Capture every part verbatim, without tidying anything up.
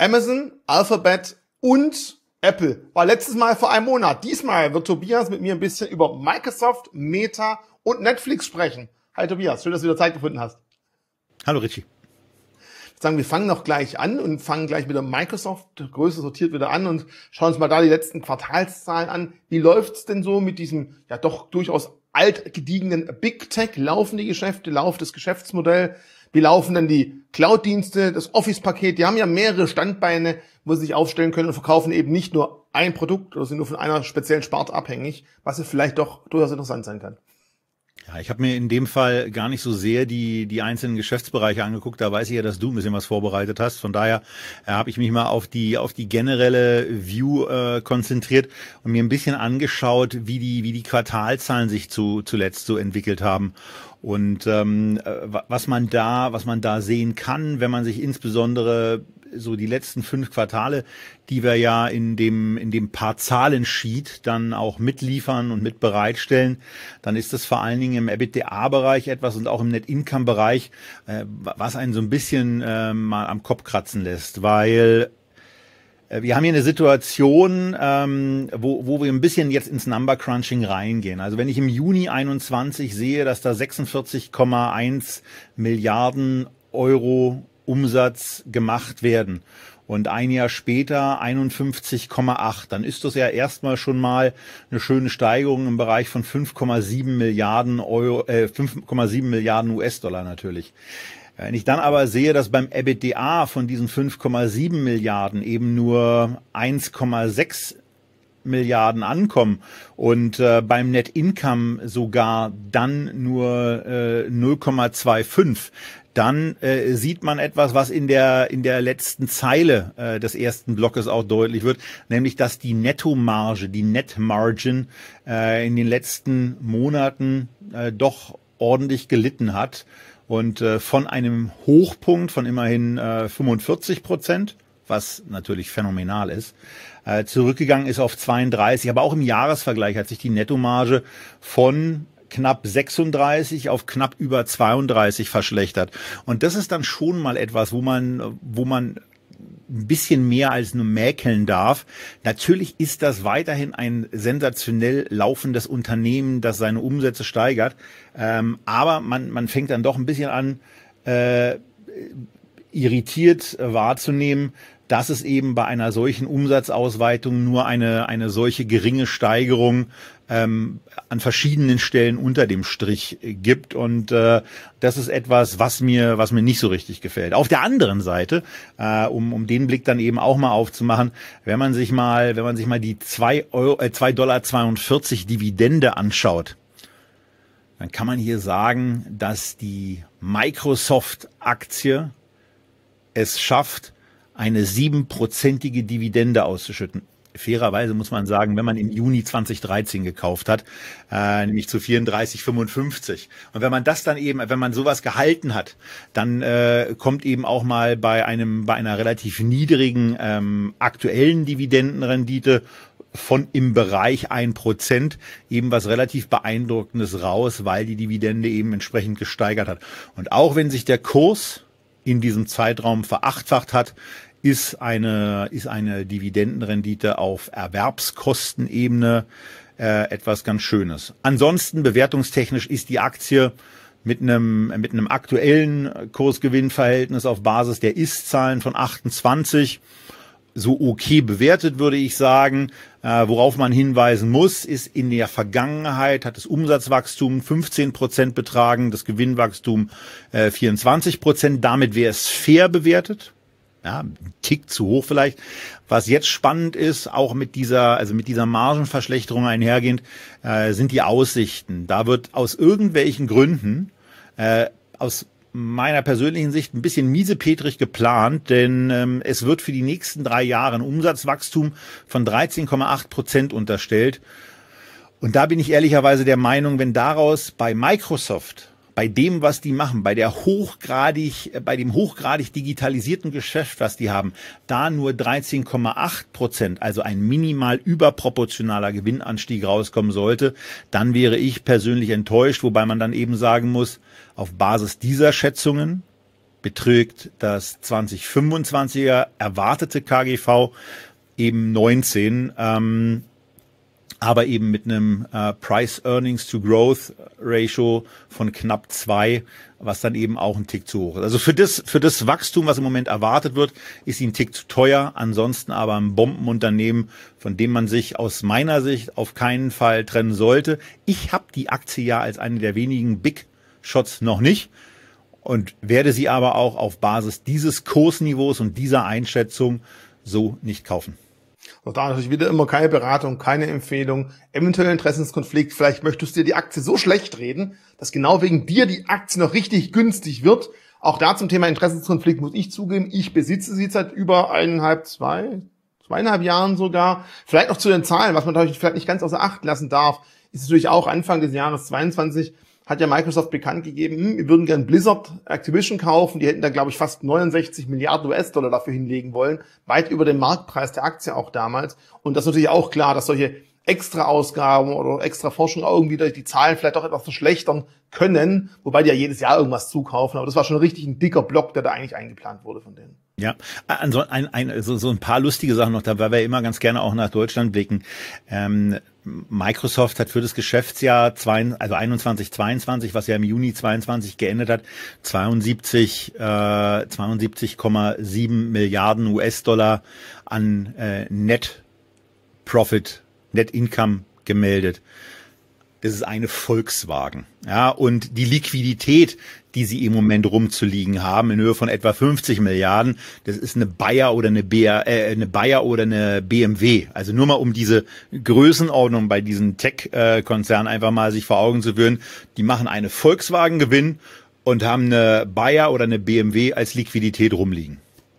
Amazon, Alphabet und Apple. War letztes Mal vor einem Monat. Diesmal wird Tobias mit mir ein bisschen über Microsoft, Meta und Netflix sprechen. Hi Tobias, schön, dass du wieder Zeit gefunden hast. Hallo Richie. Ich würde sagen, wir fangen noch gleich an und fangen gleich mit der Microsoft, Größe sortiert wieder an und schauen uns mal da die letzten Quartalszahlen an. Wie läuft's denn so mit diesem ja doch durchaus altgediegenen Big Tech? Laufen die Geschäfte, läuft das Geschäftsmodell? Wie laufen dann die Cloud-Dienste, das Office-Paket? Die haben ja mehrere Standbeine, wo sie sich aufstellen können und verkaufen eben nicht nur ein Produkt oder sind nur von einer speziellen Sparte abhängig, was ja vielleicht doch durchaus interessant sein kann. Ja, ich habe mir in dem Fall gar nicht so sehr die die einzelnen Geschäftsbereiche angeguckt. Da weiß ich ja, dass du ein bisschen was vorbereitet hast. Von daher äh, habe ich mich mal auf die auf die generelle View äh, konzentriert und mir ein bisschen angeschaut, wie die wie die Quartalzahlen sich zu zuletzt so entwickelt haben. Und ähm, was man da was man da sehen kann, wenn man sich insbesondere so die letzten fünf Quartale, die wir ja in dem in dem paar Zahlen-Sheet dann auch mitliefern und mit bereitstellen, dann ist das vor allen Dingen im EBITDA-Bereich etwas und auch im Net-Income-Bereich, äh, was einen so ein bisschen äh, mal am Kopf kratzen lässt, weil äh, wir haben hier eine Situation, ähm, wo, wo wir ein bisschen jetzt ins Number-Crunching reingehen. Also wenn ich im Juni einundzwanzig sehe, dass da sechsundvierzig Komma eins Milliarden Euro Umsatz gemacht werden und ein Jahr später einundfünfzig Komma acht, dann ist das ja erstmal schon mal eine schöne Steigerung im Bereich von fünf Komma sieben Milliarden Euro, äh, fünf Komma sieben Milliarden U S-Dollar natürlich. Wenn ich dann aber sehe, dass beim EBITDA von diesen fünf Komma sieben Milliarden eben nur eins Komma sechs Milliarden ankommen und äh, beim Net Income sogar dann nur äh, null Komma fünfundzwanzig, dann äh, sieht man etwas, was in der in der letzten Zeile äh, des ersten Blockes auch deutlich wird, nämlich dass die Nettomarge, die Net Margin äh, in den letzten Monaten äh, doch ordentlich gelitten hat und äh, von einem Hochpunkt von immerhin äh, fünfundvierzig Prozent, was natürlich phänomenal ist, äh, zurückgegangen ist auf zweiunddreißig. Aber auch im Jahresvergleich hat sich die Nettomarge von knapp sechsunddreißig auf knapp über zweiunddreißig verschlechtert. Und das ist dann schon mal etwas, wo man, wo man ein bisschen mehr als nur mäkeln darf. Natürlich ist das weiterhin ein sensationell laufendes Unternehmen, das seine Umsätze steigert. Ähm, aber man, man fängt dann doch ein bisschen an, äh, irritiert wahrzunehmen, dass es eben bei einer solchen Umsatzausweitung nur eine eine solche geringe Steigerung ähm, an verschiedenen Stellen unter dem Strich gibt, und äh, das ist etwas, was mir was mir nicht so richtig gefällt. Auf der anderen Seite, äh, um um den Blick dann eben auch mal aufzumachen, wenn man sich mal wenn man sich mal die zwei Euro, äh, zwei Dollar zweiundvierzig Dividende anschaut, dann kann man hier sagen, dass die Microsoft-Aktie es schafft, eine siebenprozentige Dividende auszuschütten. Fairerweise muss man sagen, wenn man im Juni zweitausenddreizehn gekauft hat, äh, nämlich zu vierunddreißig Komma fünfundfünfzig. Und wenn man das dann eben, wenn man sowas gehalten hat, dann äh, kommt eben auch mal bei einem, bei einer relativ niedrigen ähm, aktuellen Dividendenrendite von im Bereich ein Prozent eben was relativ Beeindruckendes raus, weil die Dividende eben entsprechend gesteigert hat. Und auch wenn sich der Kurs in diesem Zeitraum verachtfacht hat, ist eine ist eine Dividendenrendite auf Erwerbskostenebene äh, etwas ganz Schönes. Ansonsten bewertungstechnisch ist die Aktie mit einem mit einem aktuellen Kursgewinnverhältnis auf Basis der Ist-Zahlen von achtundzwanzig so okay bewertet, würde ich sagen. Äh, worauf man hinweisen muss, ist, in der Vergangenheit hat das Umsatzwachstum fünfzehn Prozent betragen, das Gewinnwachstum äh, vierundzwanzig Prozent. Damit wäre es fair bewertet. Ja, ein Tick zu hoch vielleicht. Was jetzt spannend ist, auch mit dieser, also mit dieser Margenverschlechterung einhergehend, äh, sind die Aussichten. Da wird aus irgendwelchen Gründen, äh, aus meiner persönlichen Sicht ein bisschen miesepetrig geplant, denn ähm, es wird für die nächsten drei Jahre ein Umsatzwachstum von dreizehn Komma acht Prozent unterstellt. Und da bin ich ehrlicherweise der Meinung, wenn daraus bei Microsoft, bei dem, was die machen, bei der hochgradig, bei dem hochgradig digitalisierten Geschäft, was die haben, da nur dreizehn Komma acht Prozent, also ein minimal überproportionaler Gewinnanstieg rauskommen sollte, dann wäre ich persönlich enttäuscht, wobei man dann eben sagen muss, auf Basis dieser Schätzungen beträgt das zwanzig fünfundzwanziger erwartete K G V eben neunzehn, ähm, aber eben mit einem äh, Price-Earnings-to-Growth-Ratio von knapp zwei, was dann eben auch ein Tick zu hoch ist. Also für das, für das Wachstum, was im Moment erwartet wird, ist sie ein Tick zu teuer. Ansonsten aber ein Bombenunternehmen, von dem man sich aus meiner Sicht auf keinen Fall trennen sollte. Ich habe die Aktie ja als eine der wenigen Big Shots noch nicht und werde sie aber auch auf Basis dieses Kursniveaus und dieser Einschätzung so nicht kaufen. Auch da natürlich wieder immer keine Beratung, keine Empfehlung, eventuell Interessenskonflikt. Vielleicht möchtest du dir die Aktie so schlecht reden, dass genau wegen dir die Aktie noch richtig günstig wird. Auch da zum Thema Interessenskonflikt muss ich zugeben, ich besitze sie seit über eineinhalb, zwei, zweieinhalb Jahren sogar. Vielleicht noch zu den Zahlen, was man natürlich vielleicht nicht ganz außer Acht lassen darf, ist natürlich auch Anfang des Jahres zweiundzwanzig hat ja Microsoft bekannt gegeben, hm, wir würden gern Blizzard Activision kaufen. Die hätten da, glaube ich, fast neunundsechzig Milliarden U S-Dollar dafür hinlegen wollen. Weit über den Marktpreis der Aktie auch damals. Und das ist natürlich auch klar, dass solche extra Ausgaben oder extra Forschung auch irgendwie die Zahlen vielleicht auch etwas verschlechtern können. Wobei die ja jedes Jahr irgendwas zukaufen. Aber das war schon richtig ein dicker Block, der da eigentlich eingeplant wurde von denen. Ja, also ein, ein, so, so ein paar lustige Sachen noch, da weil wir immer ganz gerne auch nach Deutschland blicken. Ähm, Microsoft hat für das Geschäftsjahr zwei, also einundzwanzig, zweiundzwanzig, was ja im Juni zweiundzwanzig geendet hat, zweiundsiebzig, äh, zweiundsiebzig Komma sieben Milliarden U S-Dollar an äh, Net Profit, Net Income gemeldet. Das ist eine Volkswagen. Ja, und die Liquidität, die sie im Moment rumzuliegen haben, in Höhe von etwa fünfzig Milliarden, das ist eine Bayer oder eine B R, äh, eine Bayer oder eine B M W. Also nur mal um diese Größenordnung bei diesen Tech-Konzernen einfach mal sich vor Augen zu führen. Die machen eine Volkswagen-Gewinn und haben eine Bayer oder eine B M W als Liquidität rumliegen.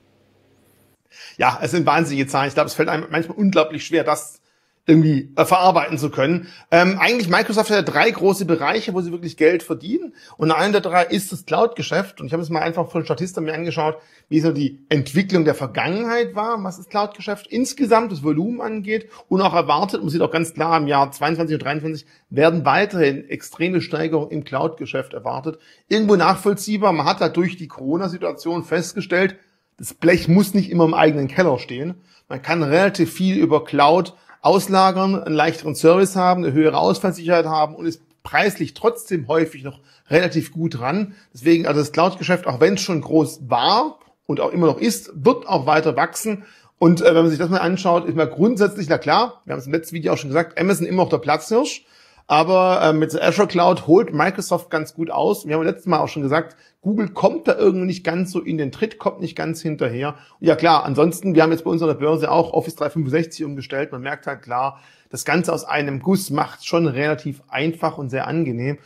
Ja, es sind wahnsinnige Zahlen. Ich glaube, es fällt einem manchmal unglaublich schwer, das irgendwie äh, verarbeiten zu können. Ähm, eigentlich Microsoft hat ja drei große Bereiche, wo sie wirklich Geld verdienen. Und einer der drei ist das Cloud-Geschäft. Und ich habe es mal einfach von Statista mir angeschaut, wie so die Entwicklung der Vergangenheit war, was das Cloud-Geschäft insgesamt, das Volumen angeht. Und auch erwartet, man sieht auch ganz klar, im Jahr zweiundzwanzig und dreiundzwanzig werden weiterhin extreme Steigerungen im Cloud-Geschäft erwartet. Irgendwo nachvollziehbar. Man hat halt durch die Corona-Situation festgestellt, das Blech muss nicht immer im eigenen Keller stehen. Man kann relativ viel über Cloud auslagern, einen leichteren Service haben, eine höhere Ausfallsicherheit haben und ist preislich trotzdem häufig noch relativ gut dran. Deswegen, also das Cloud-Geschäft, auch wenn es schon groß war und auch immer noch ist, wird auch weiter wachsen. Und äh, wenn man sich das mal anschaut, ist mal grundsätzlich, na klar, wir haben es im letzten Video auch schon gesagt, Amazon immer noch der Platzhirsch. Aber äh, mit Azure Cloud holt Microsoft ganz gut aus. Wir haben letztes Mal auch schon gesagt, Google kommt da irgendwie nicht ganz so in den Tritt, kommt nicht ganz hinterher. Und ja klar, ansonsten, wir haben jetzt bei unserer Börse auch Office dreihundertfünfundsechzig umgestellt. Man merkt halt klar, das Ganze aus einem Guss macht schon relativ einfach und sehr angenehm.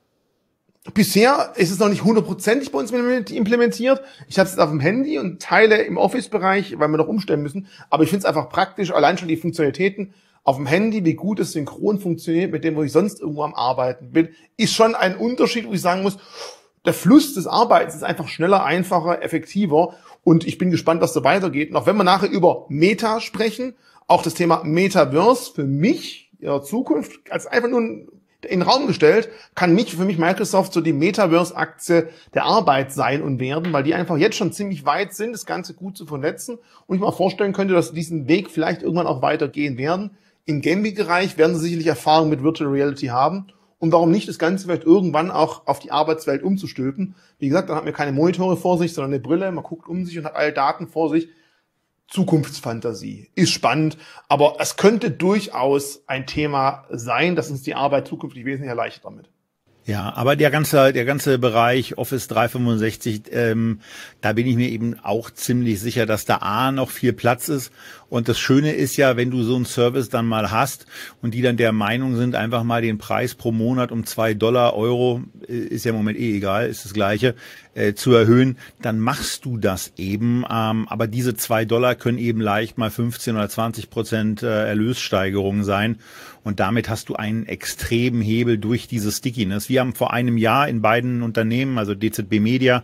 Bisher ist es noch nicht hundertprozentig bei uns implementiert. Ich habe es jetzt auf dem Handy und Teile im Office-Bereich, weil wir noch umstellen müssen. Aber ich finde es einfach praktisch, allein schon die Funktionalitäten auf dem Handy, wie gut es synchron funktioniert mit dem, wo ich sonst irgendwo am Arbeiten bin, ist schon ein Unterschied, wo ich sagen muss, der Fluss des Arbeitens ist einfach schneller, einfacher, effektiver und ich bin gespannt, was da weitergeht. Und auch wenn wir nachher über Meta sprechen, auch das Thema Metaverse für mich, in der Zukunft, als einfach nur in den Raum gestellt, kann mich für mich Microsoft so die Metaverse-Aktie der Arbeit sein und werden, weil die einfach jetzt schon ziemlich weit sind, das Ganze gut zu vernetzen und ich mir auch vorstellen könnte, dass sie diesen Weg vielleicht irgendwann auch weitergehen werden. Im Gaming-Bereich werden sie sicherlich Erfahrung mit Virtual Reality haben. Und warum nicht das Ganze vielleicht irgendwann auch auf die Arbeitswelt umzustülpen? Wie gesagt, dann hat man keine Monitore vor sich, sondern eine Brille. Man guckt um sich und hat alle Daten vor sich. Zukunftsfantasie. Ist spannend. Aber es könnte durchaus ein Thema sein, das uns die Arbeit zukünftig wesentlich erleichtert damit. Ja, aber der ganze, der ganze Bereich Office dreihundertfünfundsechzig, ähm, da bin ich mir eben auch ziemlich sicher, dass da A noch viel Platz ist. Und das Schöne ist ja, wenn du so einen Service dann mal hast und die dann der Meinung sind, einfach mal den Preis pro Monat um zwei Dollar, Euro, ist ja im Moment eh egal, ist das Gleiche, äh, zu erhöhen, dann machst du das eben. Ähm, aber diese zwei Dollar können eben leicht mal fünfzehn oder zwanzig Prozent äh, Erlössteigerung sein. Und damit hast du einen extremen Hebel durch diese Stickiness. Wir haben vor einem Jahr in beiden Unternehmen, also D Z B Media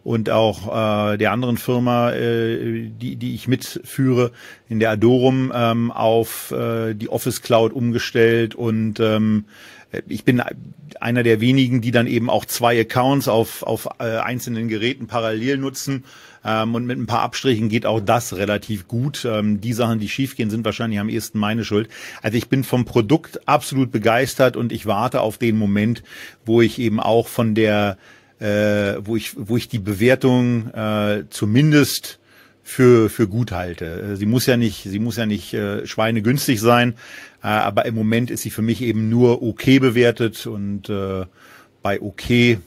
und auch äh, der anderen Firma, äh, die die ich mitführe, in der Adorum, ähm, auf äh, die Office Cloud umgestellt und ähm, ich bin einer der wenigen, die dann eben auch zwei Accounts auf auf äh, einzelnen Geräten parallel nutzen. Ähm, und mit ein paar Abstrichen geht auch das relativ gut. Ähm, die Sachen, die schiefgehen, sind wahrscheinlich am ehesten meine Schuld. Also ich bin vom Produkt absolut begeistert und ich warte auf den Moment, wo ich eben auch von der, äh, wo ich, wo ich die Bewertung äh, zumindest für für gut halte. Sie muss ja nicht, sie muss ja nicht äh, schweinegünstig sein, äh, aber im Moment ist sie für mich eben nur okay bewertet und äh, bei okay,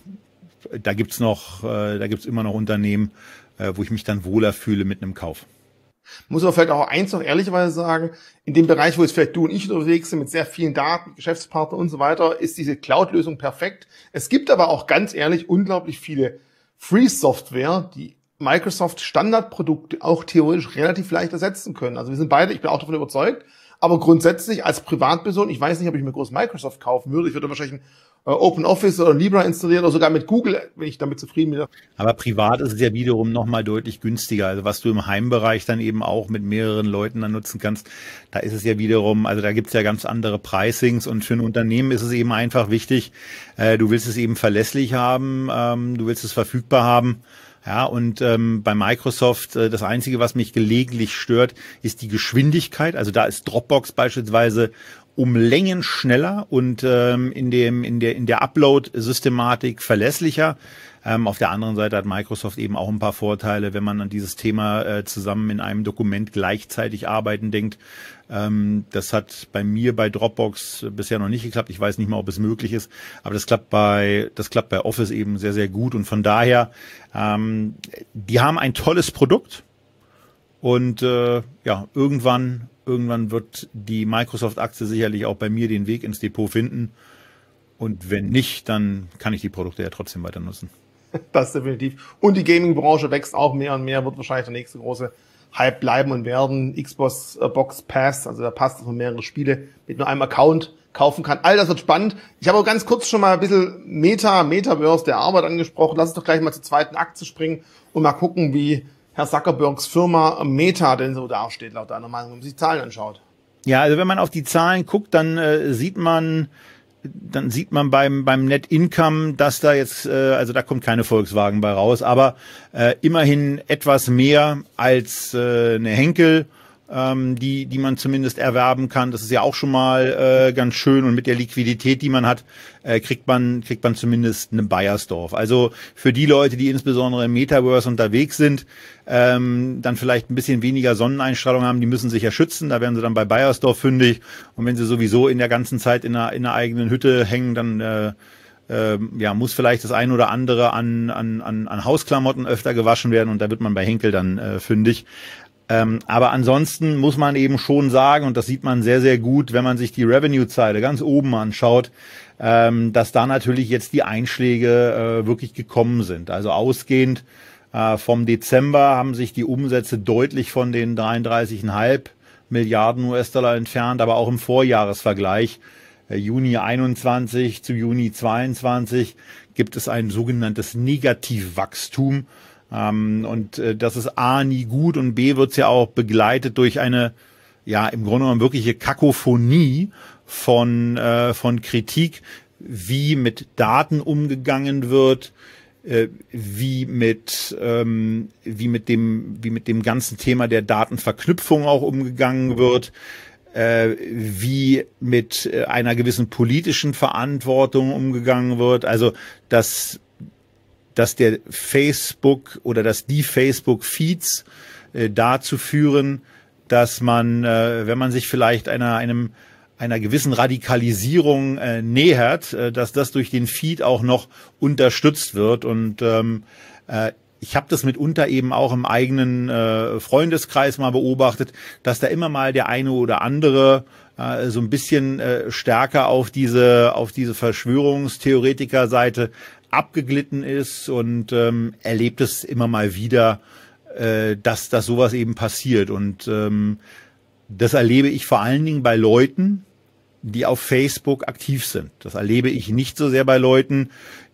da gibt's noch, äh, da gibt's immer noch Unternehmen, wo ich mich dann wohler fühle mit einem Kauf. Muss aber vielleicht auch eins noch ehrlicherweise sagen, in dem Bereich, wo jetzt vielleicht du und ich unterwegs sind, mit sehr vielen Daten, Geschäftspartner und so weiter, ist diese Cloud-Lösung perfekt. Es gibt aber auch ganz ehrlich unglaublich viele Free-Software, die Microsoft Standardprodukte auch theoretisch relativ leicht ersetzen können. Also wir sind beide, ich bin auch davon überzeugt, aber grundsätzlich als Privatperson, ich weiß nicht, ob ich mir groß Microsoft kaufen würde, ich würde wahrscheinlich ein Open Office oder Libra installieren oder sogar mit Google, wenn ich damit zufrieden bin. Aber privat ist es ja wiederum nochmal deutlich günstiger. Also was du im Heimbereich dann eben auch mit mehreren Leuten dann nutzen kannst, da ist es ja wiederum, also da gibt's ja ganz andere Pricings und für ein Unternehmen ist es eben einfach wichtig, äh, du willst es eben verlässlich haben, ähm, du willst es verfügbar haben. Ja, und ähm, bei Microsoft, äh, das Einzige, was mich gelegentlich stört, ist die Geschwindigkeit. Also da ist Dropbox beispielsweise um Längen schneller und ähm, in dem in der in der Upload-Systematik verlässlicher. Ähm, auf der anderen Seite hat Microsoft eben auch ein paar Vorteile, wenn man an dieses Thema äh, zusammen in einem Dokument gleichzeitig arbeiten denkt. Ähm, das hat bei mir bei Dropbox bisher noch nicht geklappt. Ich weiß nicht mal, ob es möglich ist, aber das klappt bei das klappt bei Office eben sehr sehr gut und von daher ähm, die haben ein tolles Produkt und äh, ja irgendwann Irgendwann wird die Microsoft-Aktie sicherlich auch bei mir den Weg ins Depot finden. Und wenn nicht, dann kann ich die Produkte ja trotzdem weiter nutzen. Das definitiv. Und die Gaming-Branche wächst auch mehr und mehr, wird wahrscheinlich der nächste große Hype bleiben und werden. Xbox äh, Box Pass, also der Pass, dass man mehrere Spiele mit nur einem Account kaufen kann. All das wird spannend. Ich habe auch ganz kurz schon mal ein bisschen Meta, Metaverse der Arbeit angesprochen. Lass uns doch gleich mal zur zweiten Aktie springen und mal gucken, wie Herr Zuckerbergs Firma Meta denn so dasteht, laut deiner Meinung, wenn man sich die Zahlen anschaut. Ja, also wenn man auf die Zahlen guckt, dann äh, sieht man, dann sieht man beim beim Net Income, dass da jetzt, äh, also da kommt keine Volkswagen bei raus, aber äh, immerhin etwas mehr als äh, eine Henkel, ähm, die die man zumindest erwerben kann. Das ist ja auch schon mal äh, ganz schön und mit der Liquidität, die man hat, äh, kriegt man kriegt man zumindest eine Baiersdorf. Also für die Leute, die insbesondere im Metaverse unterwegs sind, ähm, dann vielleicht ein bisschen weniger Sonneneinstrahlung haben, die müssen sich ja schützen, da werden sie dann bei Baiersdorf fündig und wenn sie sowieso in der ganzen Zeit in einer, in einer eigenen Hütte hängen, dann äh, äh, ja, muss vielleicht das ein oder andere an, an, an, an Hausklamotten öfter gewaschen werden und da wird man bei Henkel dann äh, fündig. Ähm, aber ansonsten muss man eben schon sagen, und das sieht man sehr, sehr gut, wenn man sich die Revenue-Zeile ganz oben anschaut, ähm, dass da natürlich jetzt die Einschläge äh, wirklich gekommen sind. Also ausgehend äh, vom Dezember haben sich die Umsätze deutlich von den dreiunddreißig Komma fünf Milliarden U S-Dollar entfernt, aber auch im Vorjahresvergleich, äh, Juni einundzwanzig zu Juni zweiundzwanzig, gibt es ein sogenanntes Negativwachstum. Ähm, und äh, das ist A, nie gut und B, wird's ja auch begleitet durch eine, ja, im Grunde genommen wirkliche Kakophonie von, äh, von Kritik, wie mit Daten umgegangen wird, äh, wie mit, ähm, wie mit dem, wie mit dem ganzen Thema der Datenverknüpfung auch umgegangen wird, äh, wie mit äh, einer gewissen politischen Verantwortung umgegangen wird. Also, das dass der Facebook oder dass die Facebook-Feeds äh, dazu führen, dass man, äh, wenn man sich vielleicht einer einem einer gewissen Radikalisierung äh, nähert, äh, dass das durch den Feed auch noch unterstützt wird. Und ähm, äh, ich habe das mitunter eben auch im eigenen äh, Freundeskreis mal beobachtet, dass da immer mal der eine oder andere äh, so ein bisschen äh, stärker auf diese auf diese Verschwörungstheoretiker-Seite abgeglitten ist und ähm, erlebt es immer mal wieder, äh, dass dass sowas eben passiert. Und ähm, das erlebe ich vor allen Dingen bei Leuten, die auf Facebook aktiv sind. Das erlebe ich nicht so sehr bei Leuten,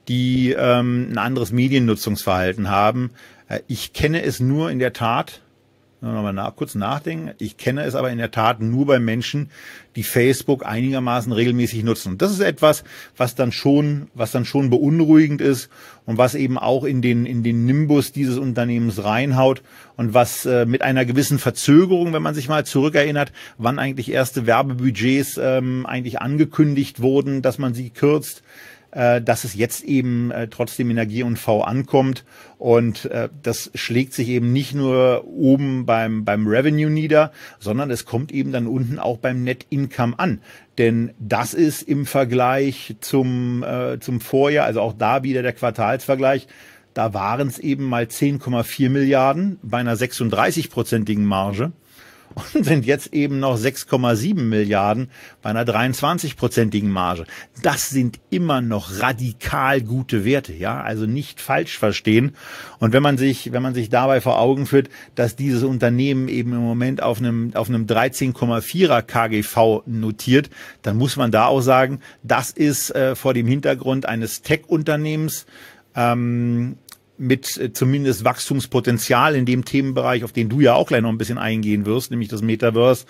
die ähm, ein anderes Mediennutzungsverhalten haben. Äh, ich kenne es nur in der Tat, nochmal nach, kurz nachdenken, ich kenne es aber in der Tat nur bei Menschen, die Facebook einigermaßen regelmäßig nutzen. Und das ist etwas, was dann schon, was dann schon beunruhigend ist und was eben auch in den, in den Nimbus dieses Unternehmens reinhaut und was äh, mit einer gewissen Verzögerung, wenn man sich mal zurückerinnert, wann eigentlich erste Werbebudgets ähm, eigentlich angekündigt wurden, dass man sie kürzt, äh, dass es jetzt eben äh, trotzdem in der G und V ankommt. Und äh, das schlägt sich eben nicht nur oben beim beim Revenue nieder, sondern es kommt eben dann unten auch beim Net Income an. Denn das ist im Vergleich zum äh, zum Vorjahr, also auch da wieder der Quartalsvergleich, da waren es eben mal zehn Komma vier Milliarden bei einer sechsunddreißig-prozentigen Marge. Und sind jetzt eben noch sechs Komma sieben Milliarden bei einer dreiundzwanzig-prozentigen Marge. Das sind immer noch radikal gute Werte, ja, also nicht falsch verstehen. Und wenn man sich, wenn man sich dabei vor Augen führt, dass dieses Unternehmen eben im Moment auf einem, auf einem dreizehn Komma vierer K G V notiert, dann muss man da auch sagen, das ist äh, vor dem Hintergrund eines Tech-Unternehmens, ähm, mit äh, zumindest Wachstumspotenzial in dem Themenbereich, auf den du ja auch gleich noch ein bisschen eingehen wirst, nämlich das Metaverse.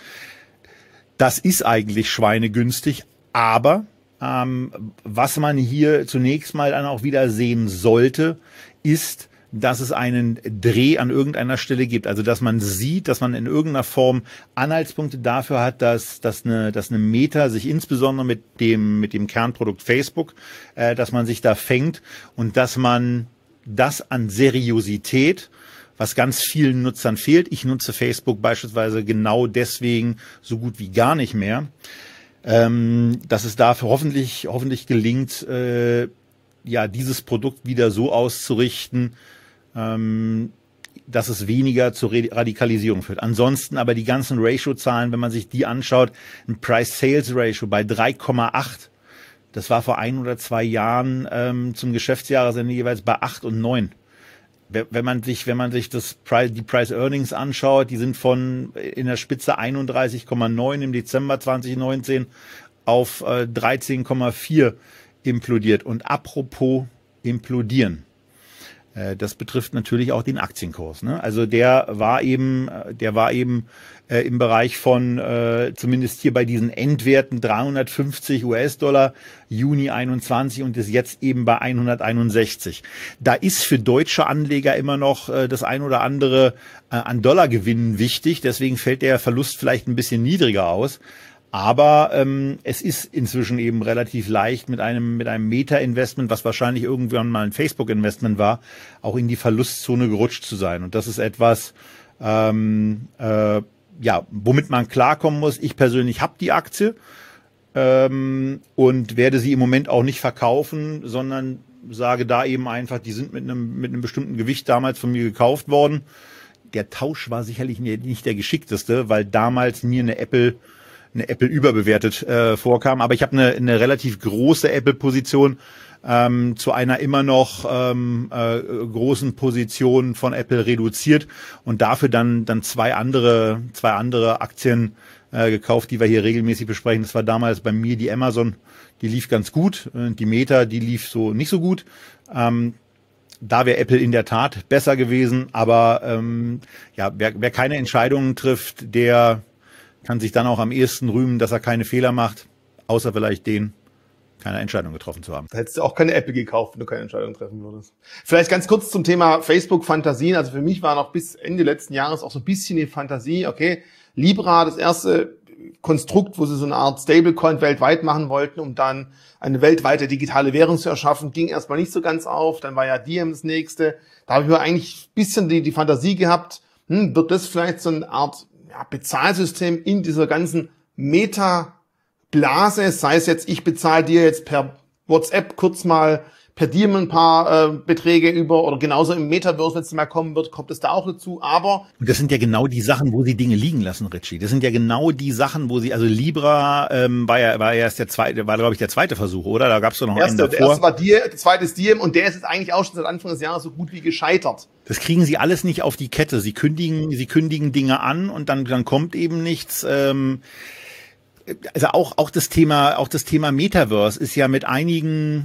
Das ist eigentlich schweinegünstig, aber ähm, was man hier zunächst mal dann auch wieder sehen sollte, ist, dass es einen Dreh an irgendeiner Stelle gibt. Also dass man sieht, dass man in irgendeiner Form Anhaltspunkte dafür hat, dass, dass, eine, dass eine Meta sich insbesondere mit dem, mit dem Kernprodukt Facebook, äh, dass man sich da fängt und dass man das an Seriosität, was ganz vielen Nutzern fehlt. Ich nutze Facebook beispielsweise genau deswegen so gut wie gar nicht mehr, ähm, dass es dafür hoffentlich hoffentlich gelingt, äh, ja dieses Produkt wieder so auszurichten, ähm, dass es weniger zur Radikalisierung führt. Ansonsten aber die ganzen Ratio-Zahlen, wenn man sich die anschaut, ein Price-Sales-Ratio bei drei Komma acht. Das war vor ein oder zwei Jahren ähm, zum Geschäftsjahresende jeweils bei acht und neun. Wenn man sich, wenn man sich das Price, die Price Earnings anschaut, die sind von in der Spitze einunddreißig Komma neun im Dezember zwanzig neunzehn auf äh, dreizehn Komma vier implodiert. Und apropos implodieren. Das betrifft natürlich auch den Aktienkurs, ne? Also der war eben, der war eben äh, im Bereich von, äh, zumindest hier bei diesen Endwerten dreihundertfünfzig US-Dollar Juni einundzwanzig und ist jetzt eben bei hunderteinundsechzig. Da ist für deutsche Anleger immer noch äh, das ein oder andere äh, an Dollargewinnen wichtig. Deswegen fällt der Verlust vielleicht ein bisschen niedriger aus. Aber ähm, es ist inzwischen eben relativ leicht mit einem mit einem Meta-Investment, was wahrscheinlich irgendwann mal ein Facebook-Investment war, auch in die Verlustzone gerutscht zu sein. Und das ist etwas, ähm, äh, ja, womit man klarkommen muss. Ich persönlich habe die Aktie ähm, und werde sie im Moment auch nicht verkaufen, sondern sage da eben einfach, die sind mit einem mit einem bestimmten Gewicht damals von mir gekauft worden. Der Tausch war sicherlich nicht der geschickteste, weil damals mir eine Apple eine Apple überbewertet äh, vorkam. Aber ich habe eine, eine relativ große Apple-Position ähm, zu einer immer noch ähm, äh, großen Position von Apple reduziert und dafür dann dann zwei andere zwei andere Aktien äh, gekauft, die wir hier regelmäßig besprechen. Das war damals bei mir die Amazon, die lief ganz gut, äh, die Meta, die lief so nicht so gut. Ähm, Da wäre Apple in der Tat besser gewesen, aber ähm, ja, wer, wer keine Entscheidungen trifft, der kann sich dann auch am ehesten rühmen, dass er keine Fehler macht, außer vielleicht den, keine Entscheidung getroffen zu haben. Da hättest du auch keine Apple gekauft, wenn du keine Entscheidung treffen würdest. Vielleicht ganz kurz zum Thema Facebook-Fantasien. Also für mich war noch bis Ende letzten Jahres auch so ein bisschen die Fantasie, okay, Libra, das erste Konstrukt, wo sie so eine Art Stablecoin weltweit machen wollten, um dann eine weltweite digitale Währung zu erschaffen, ging erstmal nicht so ganz auf. Dann war ja Diem das nächste. Da habe ich mir eigentlich ein bisschen die, die Fantasie gehabt, hm, wird das vielleicht so eine Art ja, Bezahlsystem in dieser ganzen Meta-Blase, sei es jetzt, ich bezahle dir jetzt per WhatsApp kurz mal per Diem ein paar äh, Beträge über oder genauso im Metaverse, wenn es mal kommen wird, kommt es da auch dazu, aber... Und das sind ja genau die Sachen, wo sie Dinge liegen lassen, Richie. Das sind ja genau die Sachen, wo sie, also Libra ähm, war ja war ja erst der zweite, war glaube ich der zweite Versuch, oder? Da gab es doch noch einen davor. Der erste war Diem, der zweite ist Diem und der ist jetzt eigentlich auch schon seit Anfang des Jahres so gut wie gescheitert. Das kriegen sie alles nicht auf die Kette. Sie kündigen, sie kündigen Dinge an und dann dann kommt eben nichts. Ähm, also auch auch das Thema, auch das Thema Metaverse ist ja mit einigen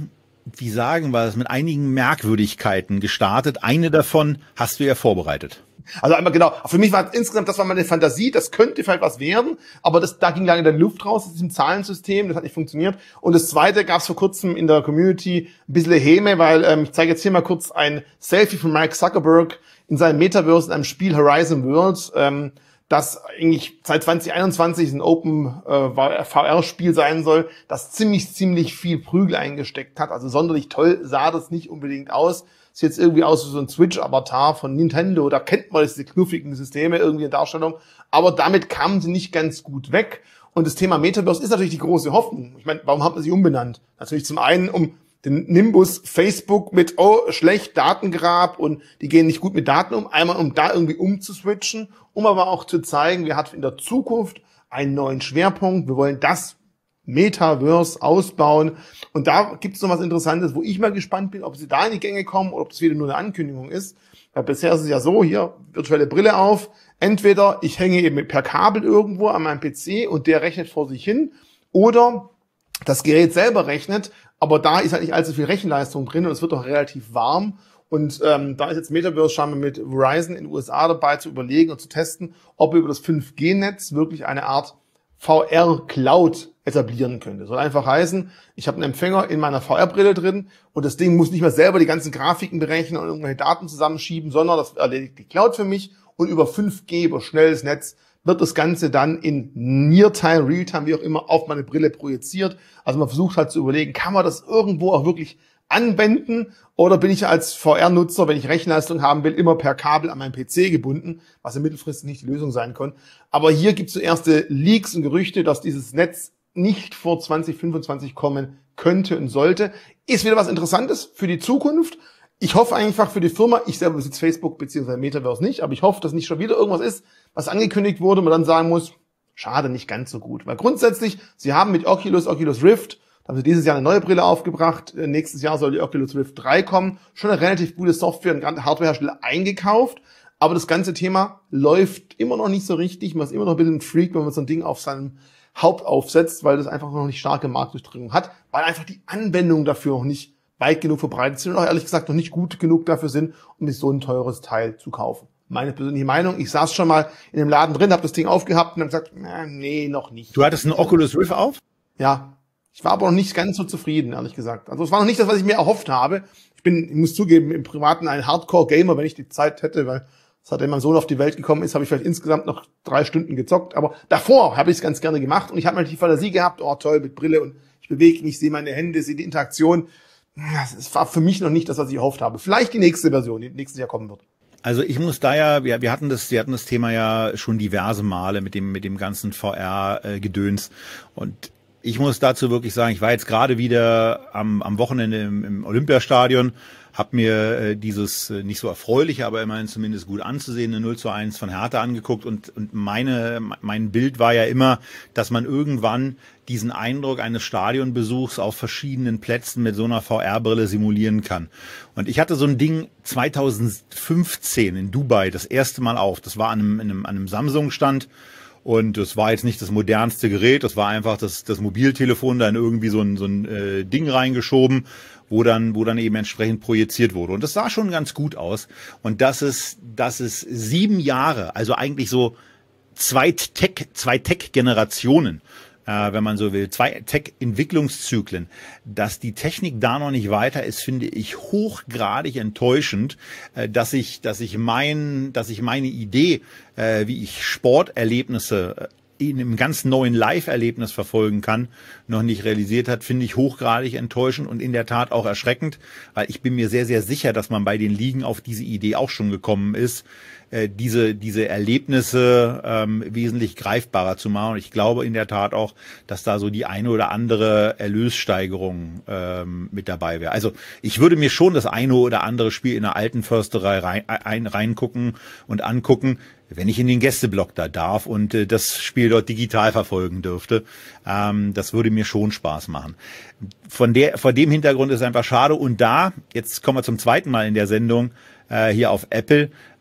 wie sagen wir es, mit einigen Merkwürdigkeiten gestartet. Eine davon hast du ja vorbereitet. Also einmal genau, für mich war insgesamt, das war meine Fantasie, das könnte vielleicht was werden, aber das, da ging lange in der Luft raus, aus diesem Zahlensystem, das hat nicht funktioniert. Und das zweite gab es vor kurzem in der Community ein bisschen Häme, weil ähm, ich zeige jetzt hier mal kurz ein Selfie von Mark Zuckerberg in seinem Metaverse in einem Spiel Horizon Worlds, ähm, das eigentlich seit zwanzig einundzwanzig ein Open äh, V R-Spiel sein soll, das ziemlich, ziemlich viel Prügel eingesteckt hat. Also sonderlich toll sah das nicht unbedingt aus. Sieht jetzt irgendwie aus wie so ein Switch-Avatar von Nintendo. Da kennt man diese knuffigen Systeme irgendwie in Darstellung. Aber damit kamen sie nicht ganz gut weg. Und das Thema Metaverse ist natürlich die große Hoffnung. Ich meine, warum hat man sie umbenannt? Natürlich zum einen, um den Nimbus Facebook mit, oh, schlecht, Datengrab und die gehen nicht gut mit Daten um. Einmal, um da irgendwie umzuswitchen, um aber auch zu zeigen, wir hatten in der Zukunft einen neuen Schwerpunkt. Wir wollen das Metaverse ausbauen. Und da gibt es noch was Interessantes, wo ich mal gespannt bin, ob sie da in die Gänge kommen oder ob es wieder nur eine Ankündigung ist. Weil bisher ist es ja so, hier, virtuelle Brille auf. Entweder ich hänge eben per Kabel irgendwo an meinem P C und der rechnet vor sich hin, oder das Gerät selber rechnet, aber da ist halt nicht allzu viel Rechenleistung drin und es wird doch relativ warm. Und ähm, da ist jetzt Metaverse scheinbar mit Verizon in den U S A dabei zu überlegen und zu testen, ob wir über das fünf G Netz wirklich eine Art V R-Cloud etablieren könnte. Soll einfach heißen, ich habe einen Empfänger in meiner V R-Brille drin und das Ding muss nicht mehr selber die ganzen Grafiken berechnen und irgendwelche Daten zusammenschieben, sondern das erledigt die Cloud für mich und über fünf G, über schnelles Netz, wird das Ganze dann in Near-Time, Real-Time, wie auch immer, auf meine Brille projiziert. Also man versucht halt zu überlegen, kann man das irgendwo auch wirklich anwenden oder bin ich als V R-Nutzer, wenn ich Rechenleistung haben will, immer per Kabel an meinen P C gebunden, was in mittelfristig nicht die Lösung sein kann. Aber hier gibt es so erste Leaks und Gerüchte, dass dieses Netz nicht vor zwanzig fünfundzwanzig kommen könnte und sollte. Ist wieder was Interessantes für die Zukunft. Ich hoffe einfach für die Firma, ich selber besitze Facebook bzw. Metaverse nicht, aber ich hoffe, dass nicht schon wieder irgendwas ist, was angekündigt wurde und man dann sagen muss, schade, nicht ganz so gut. Weil grundsätzlich, sie haben mit Oculus, Oculus Rift, da haben sie dieses Jahr eine neue Brille aufgebracht, nächstes Jahr soll die Oculus Rift drei kommen, schon eine relativ gute Software und Hardwarehersteller eingekauft, aber das ganze Thema läuft immer noch nicht so richtig, man ist immer noch ein bisschen ein Freak, wenn man so ein Ding auf seinem Haupt aufsetzt, weil das einfach noch nicht starke Marktdurchdringung hat, weil einfach die Anwendungen dafür noch nicht weit genug verbreitet sind und auch ehrlich gesagt noch nicht gut genug dafür sind, um sich so ein teures Teil zu kaufen. Meine persönliche Meinung, ich saß schon mal in dem Laden drin, habe das Ding aufgehabt und habe gesagt, na, nee, noch nicht. Du hattest einen Oculus Rift auf? Ja, ich war aber noch nicht ganz so zufrieden, ehrlich gesagt. Also es war noch nicht das, was ich mir erhofft habe. Ich bin, ich muss zugeben, im Privaten ein Hardcore-Gamer, wenn ich die Zeit hätte, weil seitdem mein Sohn auf die Welt gekommen ist, habe ich vielleicht insgesamt noch drei Stunden gezockt. Aber davor habe ich es ganz gerne gemacht und ich habe halt die Fantasie gehabt, oh toll, mit Brille und ich bewege mich, sehe meine Hände, sehe die Interaktion. Das war für mich noch nicht das, was ich erhofft habe. Vielleicht die nächste Version, die nächstes Jahr kommen wird. Also ich muss da ja, wir, wir hatten das, wir hatten das Thema ja schon diverse Male mit dem, mit dem ganzen V R-Gedöns und ich muss dazu wirklich sagen, ich war jetzt gerade wieder am, am Wochenende im, im Olympiastadion, habe mir äh, dieses äh, nicht so erfreuliche, aber immerhin zumindest gut anzusehende null zu eins von Hertha angeguckt und, und meine, mein Bild war ja immer, dass man irgendwann diesen Eindruck eines Stadionbesuchs auf verschiedenen Plätzen mit so einer V R-Brille simulieren kann. Und ich hatte so ein Ding zweitausendfünfzehn in Dubai das erste Mal auf. Das war an einem, an einem, an einem Samsung-Stand. Und das war jetzt nicht das modernste Gerät, das war einfach das, das Mobiltelefon, da in irgendwie so ein, so ein äh, Ding reingeschoben, wo dann, wo dann eben entsprechend projiziert wurde. Und das sah schon ganz gut aus. Und das ist, das ist sieben Jahre, also eigentlich so zwei Tech, zwei Tech-Generationen, äh, wenn man so will, zwei Tech-Entwicklungszyklen. Dass die Technik da noch nicht weiter ist, finde ich hochgradig enttäuschend, äh, dass ich, dass ich mein, dass ich meine Idee, äh, wie ich Sporterlebnisse in einem ganz neuen Live-Erlebnis verfolgen kann, noch nicht realisiert hat, finde ich hochgradig enttäuschend und in der Tat auch erschreckend, weil ich bin mir sehr, sehr sicher, dass man bei den Ligen auf diese Idee auch schon gekommen ist, äh, diese diese Erlebnisse ähm, wesentlich greifbarer zu machen. Und ich glaube in der Tat auch, dass da so die eine oder andere Erlössteigerung ähm, mit dabei wäre. Also ich würde mir schon das eine oder andere Spiel in der alten Försterei rein, ein, reingucken und angucken, wenn ich in den Gästeblock da darf und äh, das Spiel dort digital verfolgen dürfte. Ähm, das würde mir schon Spaß machen. Von der, vor dem Hintergrund ist es einfach schade. Und da, jetzt kommen wir zum zweiten Mal in der Sendung, äh, hier auf Apple,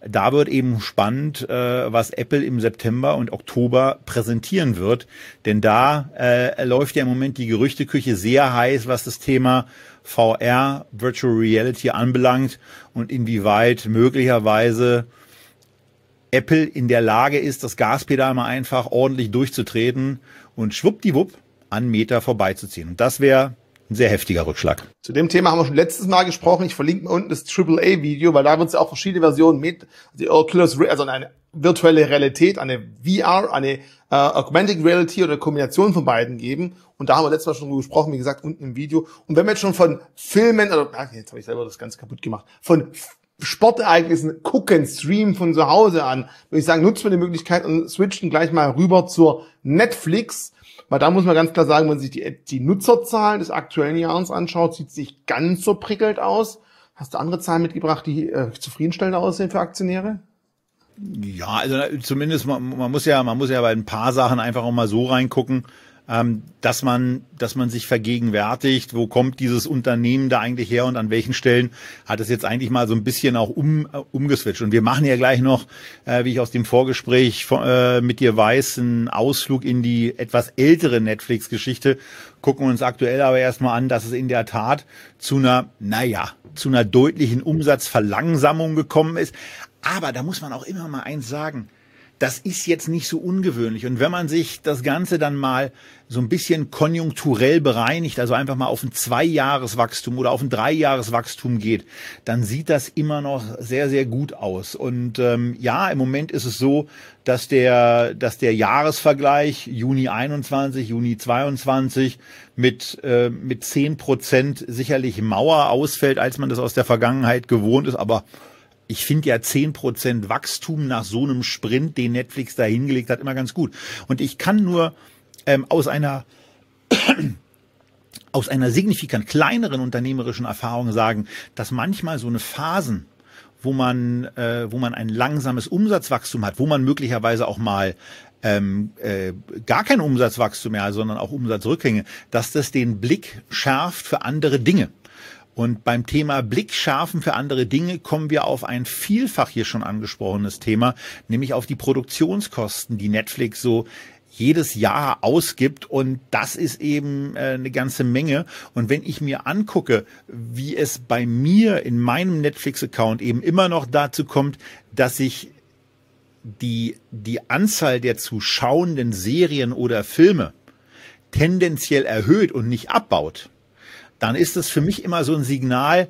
Da wird eben spannend, äh, was Apple im September und Oktober präsentieren wird. Denn da äh, läuft ja im Moment die Gerüchteküche sehr heiß, was das Thema V R, Virtual Reality anbelangt und inwieweit möglicherweise Apple in der Lage ist, das Gaspedal mal einfach ordentlich durchzutreten und schwuppdiwupp an Meta vorbeizuziehen. Und das wäre ein sehr heftiger Rückschlag. Zu dem Thema haben wir schon letztes Mal gesprochen. Ich verlinke mal unten das Triple A Video, weil da wird es ja auch verschiedene Versionen mit, die Oculus, also eine virtuelle Realität, eine V R, eine äh, Augmented Reality oder eine Kombination von beiden geben. Und da haben wir letztes Mal schon drüber gesprochen, wie gesagt, unten im Video. Und wenn wir jetzt schon von Filmen, oder ach, jetzt habe ich selber das Ganze kaputt gemacht, von Sportereignissen gucken, streamen von zu Hause an, würde ich sagen, nutzen wir die Möglichkeit und switchen gleich mal rüber zur Netflix. Weil da muss man ganz klar sagen, wenn man sich die, die Nutzerzahlen des aktuellen Jahres anschaut, sieht es nicht ganz so prickelnd aus. Hast du andere Zahlen mitgebracht, die äh, zufriedenstellend aussehen für Aktionäre? Ja, also zumindest man, man muss ja, man muss ja bei ein paar Sachen einfach auch mal so reingucken, ähm, dass man, dass man sich vergegenwärtigt, wo kommt dieses Unternehmen da eigentlich her und an welchen Stellen hat es jetzt eigentlich mal so ein bisschen auch um, äh, umgeswitcht. Und wir machen ja gleich noch, äh, wie ich aus dem Vorgespräch äh, mit dir weiß, einen Ausflug in die etwas ältere Netflix-Geschichte, gucken uns aktuell aber erstmal an, dass es in der Tat zu einer, naja, zu einer deutlichen Umsatzverlangsamung gekommen ist. Aber da muss man auch immer mal eins sagen, das ist jetzt nicht so ungewöhnlich. Und wenn man sich das Ganze dann mal so ein bisschen konjunkturell bereinigt, also einfach mal auf ein Zwei-Jahres-Wachstum oder auf ein Drei-Jahres-Wachstum geht, dann sieht das immer noch sehr, sehr gut aus. Und ähm, ja, im Moment ist es so, dass der, dass der Jahresvergleich Juni einundzwanzig, Juni zweiundzwanzig mit, äh, mit zehn Prozent sicherlich Mauer ausfällt, als man das aus der Vergangenheit gewohnt ist. Aber ich finde ja zehn Prozent Wachstum nach so einem Sprint, den Netflix da hingelegt hat, immer ganz gut. Und ich kann nur ähm, aus einer aus einer signifikant kleineren unternehmerischen Erfahrung sagen, dass manchmal so eine Phasen, wo man äh, wo man ein langsames Umsatzwachstum hat, wo man möglicherweise auch mal ähm, äh, gar kein Umsatzwachstum mehr, sondern auch Umsatzrückgänge, dass das den Blick schärft für andere Dinge. Und beim Thema Blickschärfen für andere Dinge kommen wir auf ein vielfach hier schon angesprochenes Thema, nämlich auf die Produktionskosten, die Netflix so jedes Jahr ausgibt. Und das ist eben äh, eine ganze Menge. Und wenn ich mir angucke, wie es bei mir in meinem Netflix-Account eben immer noch dazu kommt, dass ich die, die Anzahl der zu schauenden Serien oder Filme tendenziell erhöht und nicht abbaut, dann ist es für mich immer so ein Signal.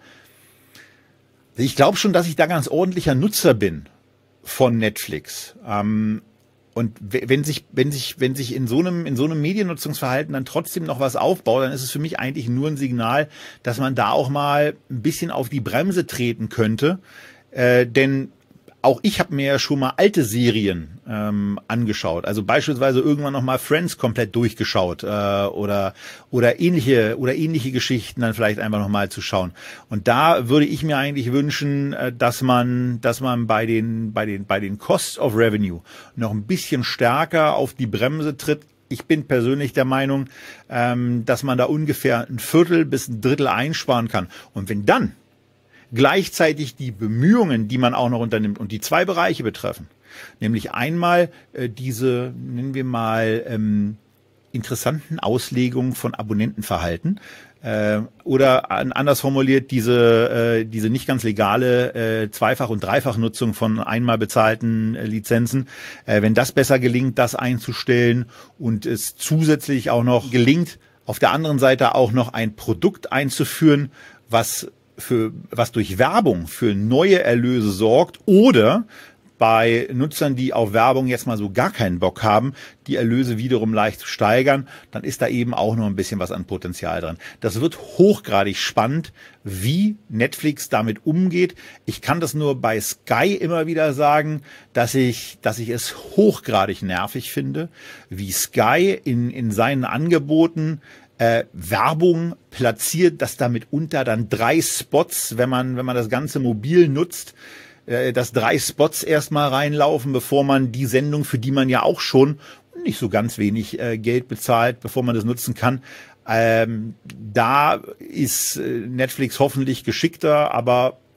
Ich glaube schon, dass ich da ganz ordentlicher Nutzer bin von Netflix. Ähm, und wenn sich, wenn sich, wenn sich in so einem, in so einem Mediennutzungsverhalten dann trotzdem noch was aufbaut, dann ist es für mich eigentlich nur ein Signal, dass man da auch mal ein bisschen auf die Bremse treten könnte. Äh, denn auch ich habe mir ja schon mal alte Serien ähm, angeschaut, also beispielsweise irgendwann noch mal Friends komplett durchgeschaut äh, oder oder ähnliche oder ähnliche Geschichten dann vielleicht einfach noch mal zu schauen. Und da würde ich mir eigentlich wünschen, äh, dass man dass man bei den bei den bei den Cost of Revenue noch ein bisschen stärker auf die Bremse tritt. Ich bin persönlich der Meinung, ähm, dass man da ungefähr ein Viertel bis ein Drittel einsparen kann. Und wenn dann gleichzeitig die Bemühungen, die man auch noch unternimmt und die zwei Bereiche betreffen, nämlich einmal äh, diese, nennen wir mal, ähm, interessanten Auslegungen von Abonnentenverhalten äh, oder an, anders formuliert diese äh, diese nicht ganz legale äh, Zweifach- und Dreifachnutzung von einmal bezahlten äh, Lizenzen. Äh, wenn das besser gelingt, das einzustellen und es zusätzlich auch noch gelingt, auf der anderen Seite auch noch ein Produkt einzuführen, was für was durch Werbung für neue Erlöse sorgt oder bei Nutzern, die auf Werbung jetzt mal so gar keinen Bock haben, die Erlöse wiederum leicht zu steigern, dann ist da eben auch noch ein bisschen was an Potenzial dran. Das wird hochgradig spannend, wie Netflix damit umgeht. Ich kann das nur bei Sky immer wieder sagen, dass ich, dass ich es hochgradig nervig finde, wie Sky in, in seinen Angeboten Äh, Werbung platziert, dass da mitunter dann drei Spots, wenn man wenn man das Ganze mobil nutzt, äh, dass drei Spots erstmal reinlaufen, bevor man die Sendung, für die man ja auch schon nicht so ganz wenig äh, Geld bezahlt, bevor man das nutzen kann. Ähm, da ist äh, Netflix hoffentlich geschickter, aber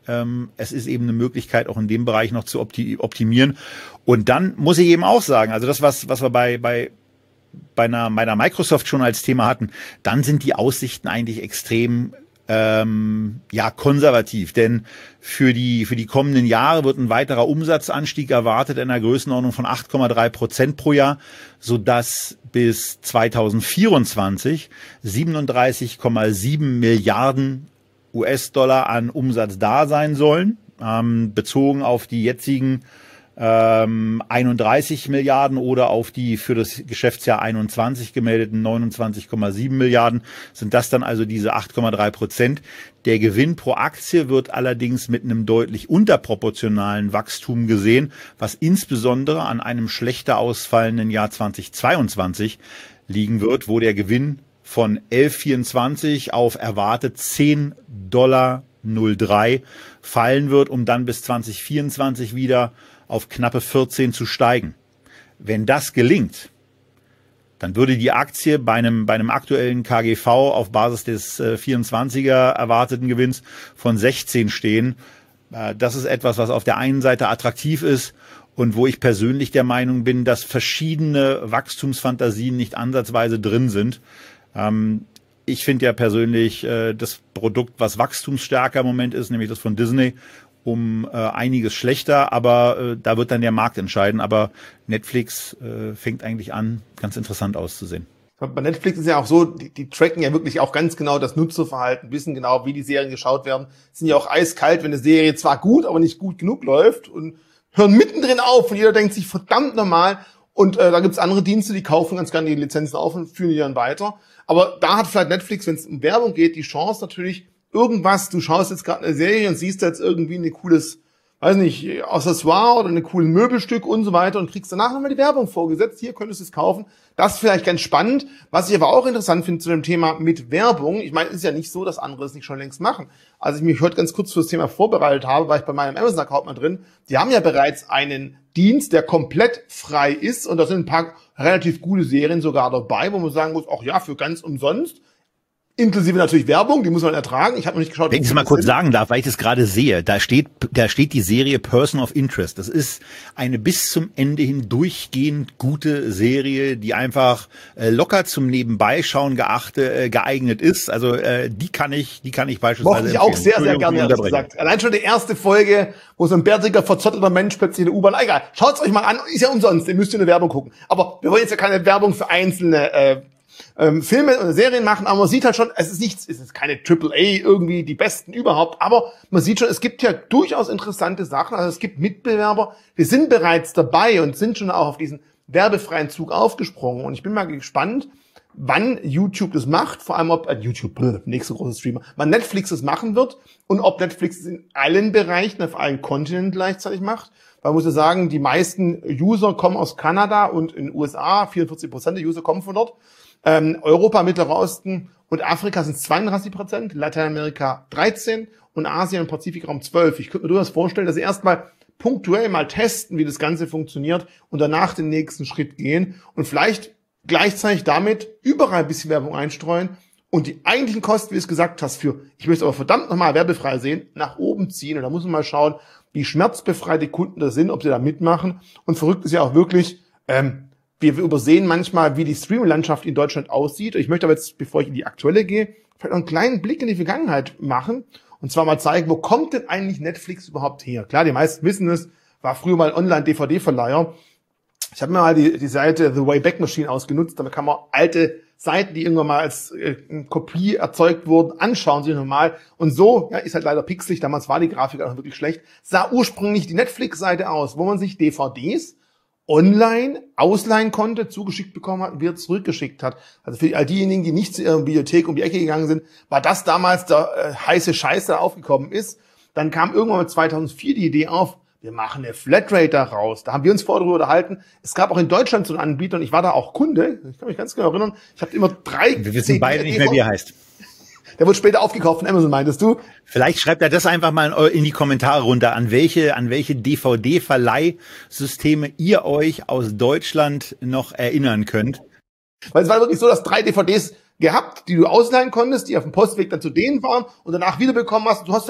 Ähm, es ist eben eine Möglichkeit, auch in dem Bereich noch zu opti- optimieren. Und dann muss ich eben auch sagen, also das, was, was wir bei, bei, bei einer, bei einer Microsoft schon als Thema hatten, dann sind die Aussichten eigentlich extrem Ähm, ja, konservativ, denn für die, für die kommenden Jahre wird ein weiterer Umsatzanstieg erwartet in einer Größenordnung von acht Komma drei Prozent pro Jahr, sodass bis zweitausendvierundzwanzig siebenunddreißig Komma sieben Milliarden U S-Dollar an Umsatz da sein sollen, ähm, bezogen auf die jetzigen ähm, einunddreißig Milliarden oder auf die für das Geschäftsjahr einundzwanzig gemeldeten neunundzwanzig Komma sieben Milliarden, sind das dann also diese acht Komma drei Prozent. Der Gewinn pro Aktie wird allerdings mit einem deutlich unterproportionalen Wachstum gesehen, was insbesondere an einem schlechter ausfallenden Jahr zweitausendzweiundzwanzig liegen wird, wo der Gewinn von elf Komma vierundzwanzig auf erwartet zehn Dollar null drei fallen wird, um dann bis zweitausendvierundzwanzig wieder auf knappe vierzehn zu steigen. Wenn das gelingt, dann würde die Aktie bei einem, bei einem aktuellen K G V auf Basis des äh, vierundzwanziger erwarteten Gewinns von sechzehn stehen. Äh, das ist etwas, was auf der einen Seite attraktiv ist und wo ich persönlich der Meinung bin, dass verschiedene Wachstumsfantasien nicht ansatzweise drin sind. Ähm, ich finde ja persönlich äh, das Produkt, was wachstumsstärker im Moment ist, nämlich das von Disney, um äh, einiges schlechter, aber äh, da wird dann der Markt entscheiden. Aber Netflix äh, fängt eigentlich an, ganz interessant auszusehen. Bei Netflix ist ja auch so, die, die tracken ja wirklich auch ganz genau das Nutzerverhalten, wissen genau, wie die Serien geschaut werden, sind ja auch eiskalt, wenn eine Serie zwar gut, aber nicht gut genug läuft und hören mittendrin auf und jeder denkt sich, verdammt nochmal. Und äh, da gibt's andere Dienste, die kaufen ganz gerne die Lizenzen auf und führen die dann weiter. Aber da hat vielleicht Netflix, wenn es um Werbung geht, die Chance natürlich, irgendwas, du schaust jetzt gerade eine Serie und siehst jetzt irgendwie ein cooles, weiß nicht, Accessoire oder ein cooles Möbelstück und so weiter und kriegst danach nochmal die Werbung vorgesetzt, hier könntest du es kaufen. Das ist vielleicht ganz spannend. Was ich aber auch interessant finde zu dem Thema mit Werbung, ich meine, es ist ja nicht so, dass andere es nicht schon längst machen. Als ich mich heute ganz kurz für das Thema vorbereitet habe, war ich bei meinem Amazon-Account mal drin, die haben ja bereits einen Dienst, der komplett frei ist und da sind ein paar relativ gute Serien sogar dabei, wo man sagen muss, auch ja, für ganz umsonst. Inklusive natürlich Werbung, die muss man ertragen. Ich habe noch nicht geschaut. Wenn ich es mal kurz sind. sagen darf, weil ich das gerade sehe, da steht, da steht die Serie Person of Interest. Das ist eine bis zum Ende hin durchgehend gute Serie, die einfach äh, locker zum Nebenbeischauen geachte, äh, geeignet ist. Also äh, die kann ich, die kann ich beispielsweise Mochte ich auch sehr, sehr gerne, ehrlich gesagt. Allein schon die erste Folge, wo so ein bärtiger, verzottelter Mensch plötzlich in der U-Bahn, egal, schaut's euch mal an, ist ja umsonst, ihr müsst ja eine Werbung gucken. Aber wir wollen jetzt ja keine Werbung für einzelne äh, Ähm, Filme oder Serien machen, aber man sieht halt schon, es ist nichts, es ist keine Triple A irgendwie die besten überhaupt, aber man sieht schon, es gibt ja durchaus interessante Sachen, also es gibt Mitbewerber, die sind bereits dabei und sind schon auch auf diesen werbefreien Zug aufgesprungen und ich bin mal gespannt, wann YouTube das macht, vor allem ob äh, YouTube, blöd, nächste große Streamer, wann Netflix das machen wird und ob Netflix es in allen Bereichen, auf allen Kontinenten gleichzeitig macht. Man muss ja sagen, die meisten User kommen aus Kanada und in den U S A, vierundvierzig Prozent der User kommen von dort. Ähm, Europa, Mittlerer Osten und Afrika sind zweiunddreißig Prozent, Lateinamerika dreizehn und Asien und Pazifikraum zwölf. Ich könnte mir durchaus vorstellen, dass sie erstmal punktuell mal testen, wie das Ganze funktioniert und danach den nächsten Schritt gehen und vielleicht gleichzeitig damit überall ein bisschen Werbung einstreuen und die eigentlichen Kosten, wie du es gesagt hast, für, ich möchte aber verdammt nochmal werbefrei sehen, nach oben ziehen. Und da muss man mal schauen, wie schmerzbefreite Kunden da sind, ob sie da mitmachen. Und verrückt ist ja auch wirklich, ähm, wir übersehen manchmal, wie die Streaming-Landschaft in Deutschland aussieht. Ich möchte aber jetzt, bevor ich in die aktuelle gehe, vielleicht noch einen kleinen Blick in die Vergangenheit machen. Und zwar mal zeigen, wo kommt denn eigentlich Netflix überhaupt her? Klar, die meisten wissen es, war früher mal ein Online-D V D-Verleiher. Ich habe mir mal die, die Seite The Wayback Machine ausgenutzt. Damit kann man alte Seiten, die irgendwann mal als äh, Kopie erzeugt wurden, anschauen sich nochmal. Und so, ja, ist halt leider pixelig, damals war die Grafik auch wirklich schlecht, sah ursprünglich die Netflix-Seite aus, wo man sich D V Ds online ausleihen konnte, zugeschickt bekommen hat und wieder zurückgeschickt hat. Also für all diejenigen, die nicht zu ihrer Bibliothek um die Ecke gegangen sind, war das damals der äh, heiße Scheiß, der aufgekommen ist. Dann kam irgendwann mit zweitausendvier die Idee auf, wir machen eine Flatrate daraus. Da haben wir uns vorher darüber unterhalten. Es gab auch in Deutschland so einen Anbieter und ich war da auch Kunde. Ich kann mich ganz genau erinnern. Ich habe immer drei... Wir wissen beide nicht mehr, wie er heißt. Der wurde später aufgekauft von Amazon, meintest du? Vielleicht schreibt er das einfach mal in die Kommentare runter, an welche, an welche D V D-Verleihsysteme ihr euch aus Deutschland noch erinnern könnt. Weil es war wirklich so, dass drei D V Ds gehabt, die du ausleihen konntest, die auf dem Postweg dann zu denen waren und danach wiederbekommen hast. Du hast halt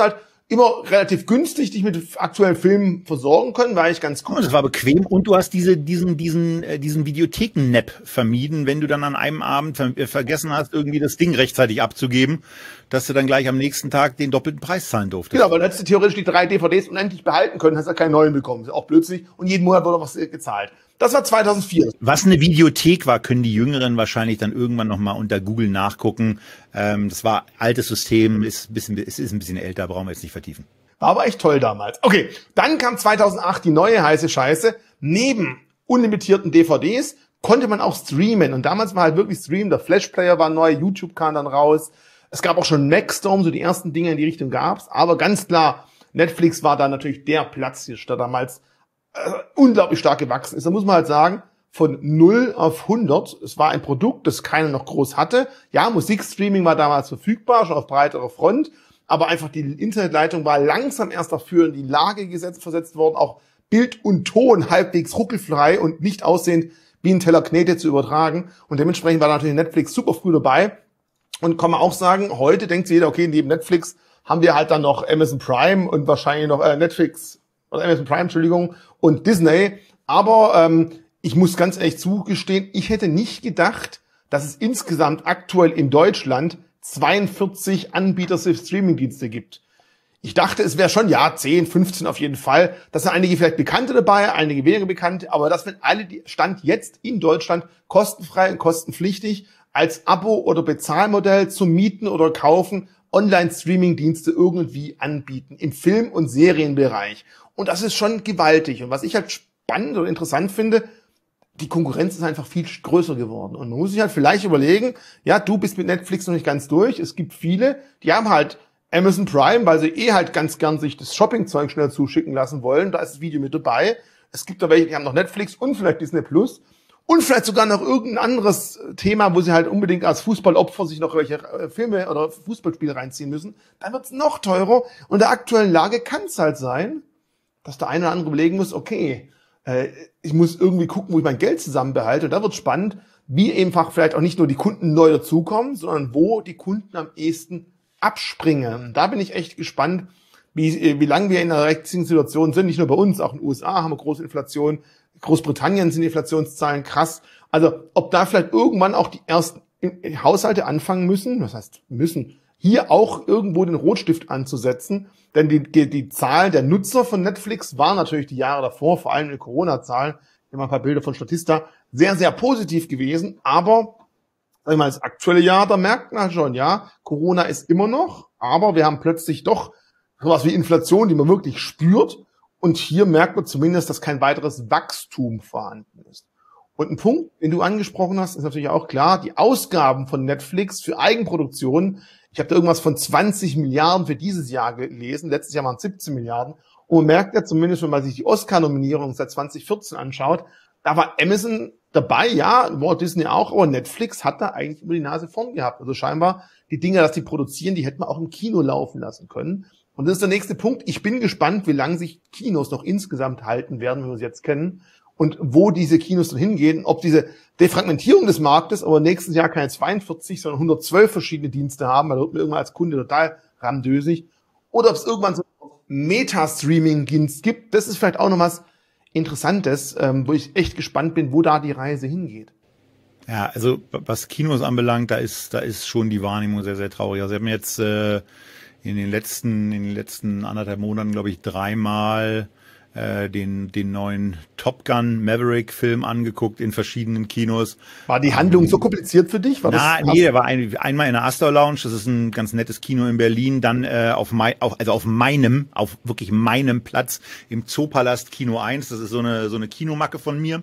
immer relativ günstig dich mit aktuellen Filmen versorgen können, war ich ganz gut. Und es war bequem und du hast diese, diesen, diesen, äh, diesen Videotheken-Nap vermieden, wenn du dann an einem Abend ver äh, vergessen hast, irgendwie das Ding rechtzeitig abzugeben, dass du dann gleich am nächsten Tag den doppelten Preis zahlen durftest. Genau, weil dann hättest du theoretisch die drei D V Ds unendlich behalten können, hast ja keinen neuen bekommen. Das ist auch blödsinnig. Und jeden Monat wurde was gezahlt. Das war zweitausendvier. Was eine Videothek war, können die Jüngeren wahrscheinlich dann irgendwann nochmal unter Google nachgucken. Ähm, das war altes System, ist ein bisschen, es ist ein bisschen älter, brauchen wir jetzt nicht vertiefen. War aber echt toll damals. Okay, dann kam zweitausendacht die neue heiße Scheiße. Neben unlimitierten D V Ds konnte man auch streamen. Und damals war halt wirklich Stream. Der Flash-Player war neu, YouTube kam dann raus. Es gab auch schon Maxstorm, so die ersten Dinge in die Richtung gab's. Aber ganz klar, Netflix war da natürlich der Platzhirsch, der damals äh, unglaublich stark gewachsen ist. Da muss man halt sagen, von null auf hundert. Es war ein Produkt, das keiner noch groß hatte. Ja, Musikstreaming war damals verfügbar, schon auf breiterer Front. Aber einfach die Internetleitung war langsam erst dafür in die Lage gesetzt, versetzt worden, auch Bild und Ton halbwegs ruckelfrei und nicht aussehend wie ein Teller Knete zu übertragen. Und dementsprechend war natürlich Netflix super früh dabei. Und kann man auch sagen, heute denkt sich jeder, okay, neben Netflix haben wir halt dann noch Amazon Prime und wahrscheinlich noch äh, Netflix, oder Amazon Prime, Entschuldigung, und Disney. Aber ähm, ich muss ganz ehrlich zugestehen, ich hätte nicht gedacht, dass es insgesamt aktuell in Deutschland zweiundvierzig Anbieter für Streamingdienste gibt. Ich dachte, es wäre schon, ja, zehn, fünfzehn auf jeden Fall. Da sind einige vielleicht Bekannte dabei, einige weniger Bekannte, aber das sind alle, die Stand jetzt in Deutschland kostenfrei und kostenpflichtig als Abo- oder Bezahlmodell zum Mieten oder Kaufen Online-Streaming-Dienste irgendwie anbieten im Film- und Serienbereich. Und das ist schon gewaltig. Und was ich halt spannend oder interessant finde, die Konkurrenz ist einfach viel größer geworden. Und man muss sich halt vielleicht überlegen, ja, du bist mit Netflix noch nicht ganz durch. Es gibt viele, die haben halt Amazon Prime, weil sie eh halt ganz gern sich das Shopping-Zeug schnell zuschicken lassen wollen. Da ist das Video mit dabei. Es gibt da welche, die haben noch Netflix und vielleicht Disney Plus. Und vielleicht sogar noch irgendein anderes Thema, wo sie halt unbedingt als Fußballopfer sich noch welche Filme oder Fußballspiele reinziehen müssen. Dann wird's noch teurer. Und in der aktuellen Lage kann es halt sein, dass der eine oder andere überlegen muss, okay, äh, ich muss irgendwie gucken, wo ich mein Geld zusammenbehalte. Und da wird's spannend, wie einfach vielleicht auch nicht nur die Kunden neu dazukommen, sondern wo die Kunden am ehesten abspringen. Und da bin ich echt gespannt, wie, wie lange wir in einer rechtlichen Situation sind. Nicht nur bei uns, auch in den U S A haben wir große Inflation. Großbritannien sind die Inflationszahlen krass. Also ob da vielleicht irgendwann auch die ersten Haushalte anfangen müssen, das heißt müssen, hier auch irgendwo den Rotstift anzusetzen. Denn die, die, die Zahl der Nutzer von Netflix war natürlich die Jahre davor, vor allem in den Corona-Zahlen, immer ein paar Bilder von Statista, sehr, sehr positiv gewesen. Aber sag ich mal, das aktuelle Jahr, da merkt man schon, ja, Corona ist immer noch, aber wir haben plötzlich doch sowas wie Inflation, die man wirklich spürt. Und hier merkt man zumindest, dass kein weiteres Wachstum vorhanden ist. Und ein Punkt, den du angesprochen hast, ist natürlich auch klar, die Ausgaben von Netflix für Eigenproduktionen, ich habe da irgendwas von zwanzig Milliarden für dieses Jahr gelesen, letztes Jahr waren es siebzehn Milliarden. Und man merkt ja zumindest, wenn man sich die Oscar-Nominierung seit zwanzig vierzehn anschaut, da war Amazon dabei, ja, Walt Disney auch, aber Netflix hat da eigentlich über die Nase vorn gehabt. Also scheinbar die Dinge, dass die produzieren, die hätten wir auch im Kino laufen lassen können. Und das ist der nächste Punkt. Ich bin gespannt, wie lange sich Kinos noch insgesamt halten werden, wie wir es jetzt kennen, und wo diese Kinos dann hingehen. Ob diese Defragmentierung des Marktes, aber nächstes Jahr keine zweiundvierzig, sondern hundertzwölf verschiedene Dienste haben, weil da wird mir irgendwann als Kunde total ramdösig. Oder ob es irgendwann so einen Meta-Streaming-Dienst gibt. Das ist vielleicht auch noch was Interessantes, ähm, wo ich echt gespannt bin, wo da die Reise hingeht. Ja, also was Kinos anbelangt, da ist da ist schon die Wahrnehmung sehr, sehr traurig. Also wir haben jetzt äh, in den letzten in den letzten anderthalb Monaten, glaube ich, dreimal äh, den den neuen Top Gun Maverick Film angeguckt in verschiedenen Kinos. War die Handlung um, so kompliziert für dich? War na, das, nee, der war ein, einmal in der Astor Lounge, das ist ein ganz nettes Kino in Berlin, dann äh, auf mein, auf, also auf meinem, auf wirklich meinem Platz im Zoopalast Kino eins, das ist so eine so eine Kinomacke von mir.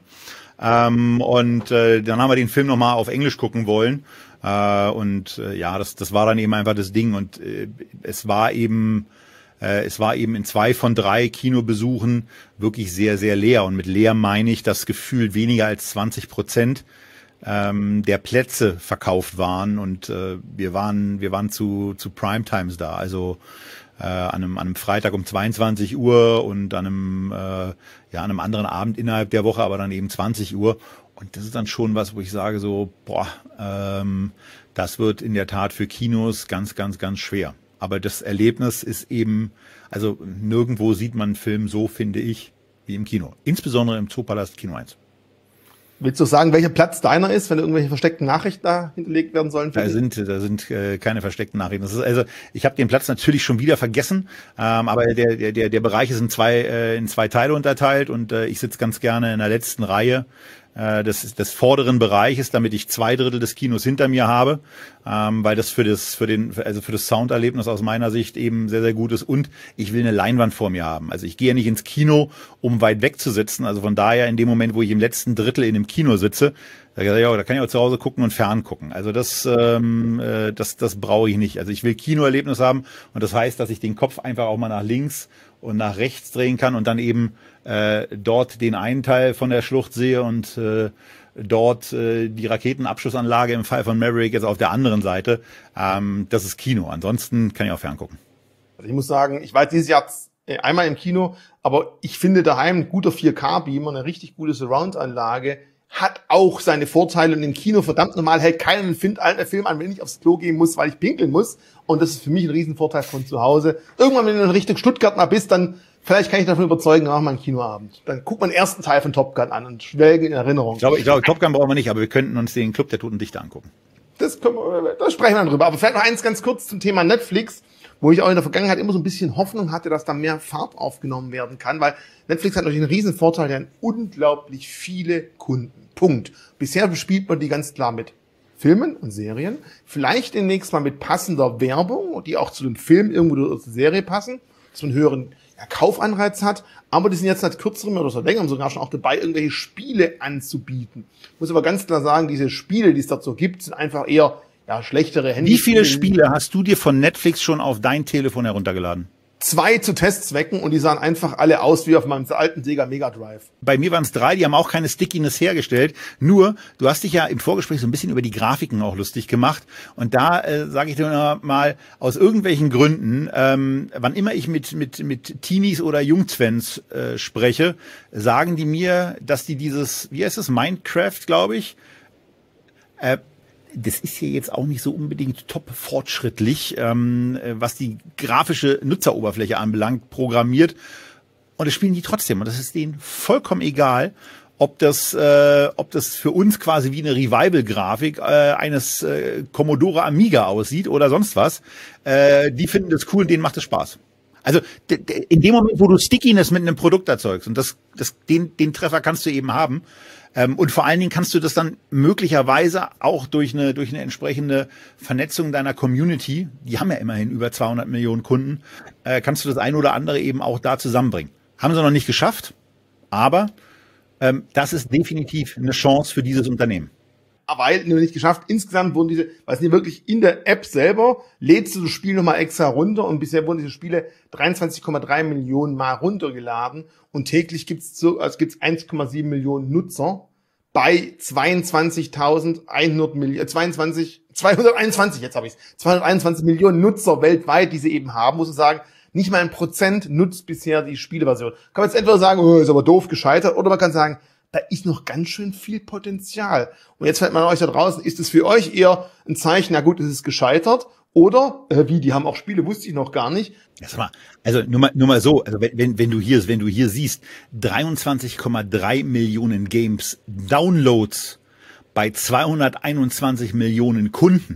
Ähm, und äh, dann haben wir den Film nochmal auf Englisch gucken wollen. Äh, und äh, ja, das, das war dann eben einfach das Ding. Und äh, es war eben, äh, es war eben in zwei von drei Kinobesuchen wirklich sehr, sehr leer. Und mit leer meine ich, dass gefühlt weniger als zwanzig Prozent ähm, der Plätze verkauft waren. Und äh, wir waren, wir waren zu, zu Primetimes da. Also Äh, an, einem, an einem Freitag um zweiundzwanzig Uhr und an einem, äh, ja, an einem anderen Abend innerhalb der Woche, aber dann eben zwanzig Uhr. Und das ist dann schon was, wo ich sage so, boah, ähm, das wird in der Tat für Kinos ganz, ganz, ganz schwer. Aber das Erlebnis ist eben, also nirgendwo sieht man einen Film so, finde ich, wie im Kino. Insbesondere im Zoopalast Kino eins. Willst du sagen, welcher Platz deiner ist, wenn irgendwelche versteckten Nachrichten da hinterlegt werden sollen? Da sind, da sind äh, keine versteckten Nachrichten. Das ist also, ich habe den Platz natürlich schon wieder vergessen, ähm, aber der, der, der, der Bereich ist in zwei, äh, in zwei Teile unterteilt und äh, ich sitze ganz gerne in der letzten Reihe äh, des, des vorderen Bereiches, damit ich zwei Drittel des Kinos hinter mir habe, ähm, weil das für das, für den, also für das Sounderlebnis aus meiner Sicht eben sehr, sehr gut ist und ich will eine Leinwand vor mir haben. Also ich gehe ja nicht ins Kino, um weit weg zu sitzen. Also von daher in dem Moment, wo ich im letzten Drittel in dem Kino sitze, da, ja, da kann ich auch zu Hause gucken und fern gucken. Also das, ähm, äh, das, das brauche ich nicht. Also ich will Kinoerlebnis haben und das heißt, dass ich den Kopf einfach auch mal nach links und nach rechts drehen kann und dann eben äh, dort den einen Teil von der Schlucht sehe und äh, dort äh, die Raketenabschussanlage im Fall von Maverick jetzt auf der anderen Seite. Ähm, das ist Kino. Ansonsten kann ich auch ferngucken. Also ich muss sagen, ich war dieses Jahr einmal im Kino, aber ich finde daheim ein guter vier K-Beamer, eine richtig gute Surround-Anlage, hat auch seine Vorteile und im Kino verdammt normal hält keinen Film an, wenn ich aufs Klo gehen muss, weil ich pinkeln muss. Und das ist für mich ein Riesenvorteil von zu Hause. Irgendwann, wenn du in Richtung Stuttgart mal bist, dann vielleicht kann ich davon überzeugen, machen wir einen Kinoabend. Dann guckt man den ersten Teil von Top Gun an und schwelgen in Erinnerung. Ich glaube, ich glaube, Top Gun brauchen wir nicht, aber wir könnten uns den Club der Toten Dichter angucken. Das können wir, da sprechen wir dann drüber. Aber vielleicht noch eins ganz kurz zum Thema Netflix, wo ich auch in der Vergangenheit immer so ein bisschen Hoffnung hatte, dass da mehr Fahrt aufgenommen werden kann, weil Netflix hat natürlich einen riesen Vorteil, der hat unglaublich viele Kunden. Punkt. Bisher bespielt man die ganz klar mit Filmen und Serien, vielleicht demnächst mal mit passender Werbung, die auch zu dem Film irgendwo oder zur Serie passen, dass man einen höheren ja, Kaufanreiz hat, aber die sind jetzt seit kürzerem oder seit längerem sogar schon auch dabei, irgendwelche Spiele anzubieten. Ich muss aber ganz klar sagen, diese Spiele, die es dazu gibt, sind einfach eher ja, schlechtere Handy. Wie viele Spiele hast du dir von Netflix schon auf dein Telefon heruntergeladen? Zwei zu Testzwecken und die sahen einfach alle aus wie auf meinem alten Sega Mega Drive. Bei mir waren es drei, die haben auch keine Stickiness hergestellt. Nur, du hast dich ja im Vorgespräch so ein bisschen über die Grafiken auch lustig gemacht. Und da äh, sage ich dir mal, aus irgendwelchen Gründen, ähm, wann immer ich mit mit mit Teenies oder Jungzwens äh, spreche, sagen die mir, dass die dieses, wie heißt es, Minecraft, glaube ich, äh, das ist hier jetzt auch nicht so unbedingt top fortschrittlich, ähm, was die grafische Nutzeroberfläche anbelangt, programmiert. Und das spielen die trotzdem. Und das ist denen vollkommen egal, ob das, äh, ob das für uns quasi wie eine Revival-Grafik äh, eines äh, Commodore Amiga aussieht oder sonst was. Äh, die finden das cool und denen macht es Spaß. Also in dem Moment, wo du Stickiness mit einem Produkt erzeugst, und das, das, den, den Treffer kannst du eben haben, Ähm, und vor allen Dingen kannst du das dann möglicherweise auch durch eine, durch eine entsprechende Vernetzung deiner Community, die haben ja immerhin über zweihundert Millionen Kunden, äh, kannst du das eine oder andere eben auch da zusammenbringen. Haben sie noch nicht geschafft, aber ähm, das ist definitiv eine Chance für dieses Unternehmen. Weil, nur nicht geschafft, insgesamt wurden diese, was nicht wirklich in der App selber, lädst du das Spiel nochmal extra runter und bisher wurden diese Spiele dreiundzwanzig Komma drei Millionen Mal runtergeladen und täglich gibt's so, also gibt's eins Komma sieben Millionen Nutzer bei zweiundzwanzigtausendeinhundert Millionen, zweiundzwanzig, zweihunderteinundzwanzig, jetzt habe ich's, zweihunderteinundzwanzig Millionen Nutzer weltweit, die sie eben haben, muss ich sagen, nicht mal ein Prozent nutzt bisher die Spieleversion. Kann man jetzt entweder sagen, oh, ist aber doof gescheitert, oder man kann sagen, da ist noch ganz schön viel Potenzial. Und jetzt fällt man euch da draußen, ist es für euch eher ein Zeichen, na gut, es ist gescheitert, oder, äh, wie, die haben auch Spiele, wusste ich noch gar nicht. Sag mal, also nur mal, nur mal so, also wenn, wenn, wenn du hier, wenn du hier siehst, dreiundzwanzig Komma drei Millionen Games Downloads bei zweihunderteinundzwanzig Millionen Kunden.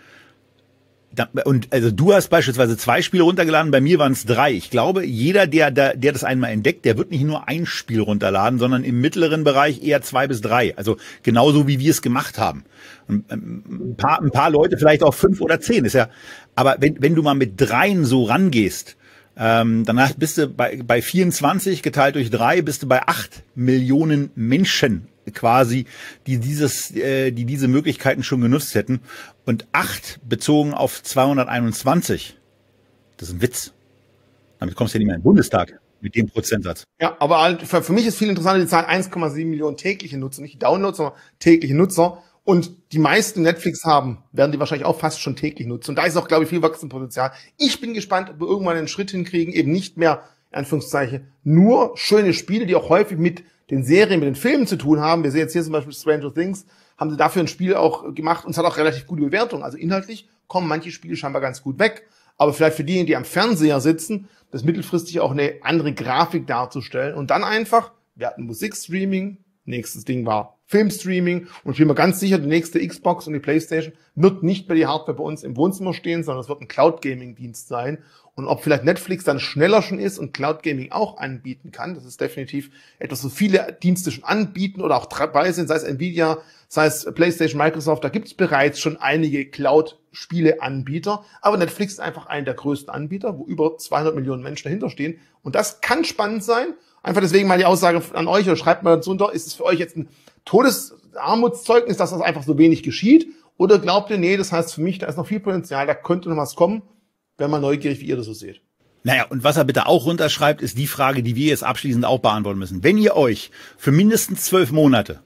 Und also du hast beispielsweise zwei Spiele runtergeladen, bei mir waren es drei. Ich glaube, jeder, der, der, der das einmal entdeckt, der wird nicht nur ein Spiel runterladen, sondern im mittleren Bereich eher zwei bis drei. Also genauso wie wir es gemacht haben. Und ein paar, ein paar Leute vielleicht auch fünf oder zehn. Ist ja. Aber wenn, wenn du mal mit dreien so rangehst, ähm, danach bist du bei, bei vierundzwanzig geteilt durch drei, bist du bei acht Millionen Menschen quasi, die dieses, äh, die diese Möglichkeiten schon genutzt hätten. Und acht bezogen auf zweihunderteinundzwanzig, das ist ein Witz. Damit kommst du ja nicht mehr in den Bundestag mit dem Prozentsatz. Ja, aber halt für, für mich ist viel interessanter die Zahl eins Komma sieben Millionen tägliche Nutzer, nicht Downloads, sondern tägliche Nutzer. Und die meisten Netflix haben, werden die wahrscheinlich auch fast schon täglich nutzen. Und da ist auch, glaube ich, viel Wachstumspotenzial. Ich bin gespannt, ob wir irgendwann einen Schritt hinkriegen, eben nicht mehr, in Anführungszeichen, nur schöne Spiele, die auch häufig mit den Serien, mit den Filmen zu tun haben. Wir sehen jetzt hier zum Beispiel Stranger Things, haben sie dafür ein Spiel auch gemacht und es hat auch relativ gute Bewertungen. Also inhaltlich kommen manche Spiele scheinbar ganz gut weg. aber vielleicht für diejenigen, die am Fernseher sitzen, das mittelfristig auch eine andere Grafik darzustellen und dann einfach, wir hatten Musikstreaming, nächstes Ding war Filmstreaming und ich bin mir ganz sicher, die nächste Xbox und die PlayStation wird nicht mehr die Hardware bei uns im Wohnzimmer stehen, sondern es wird ein Cloud-Gaming-Dienst sein. Und ob vielleicht Netflix dann schneller schon ist und Cloud Gaming auch anbieten kann, das ist definitiv etwas, so viele Dienste schon anbieten oder auch dabei sind, sei es Nvidia, sei es PlayStation, Microsoft, da gibt es bereits schon einige Cloud-Spiele-Anbieter, aber Netflix ist einfach einer der größten Anbieter, wo über zweihundert Millionen Menschen dahinter stehen und das kann spannend sein. Einfach deswegen mal die Aussage an euch, oder schreibt mal dazu unter, ist es für euch jetzt ein Todesarmutszeugnis, dass das einfach so wenig geschieht, oder glaubt ihr, nee, das heißt für mich, da ist noch viel Potenzial, da könnte noch was kommen. Wäre mal neugierig, wie ihr das so seht. Naja, und was er bitte auch runterschreibt, ist die Frage, die wir jetzt abschließend auch beantworten müssen. Wenn ihr euch für mindestens zwölf Monate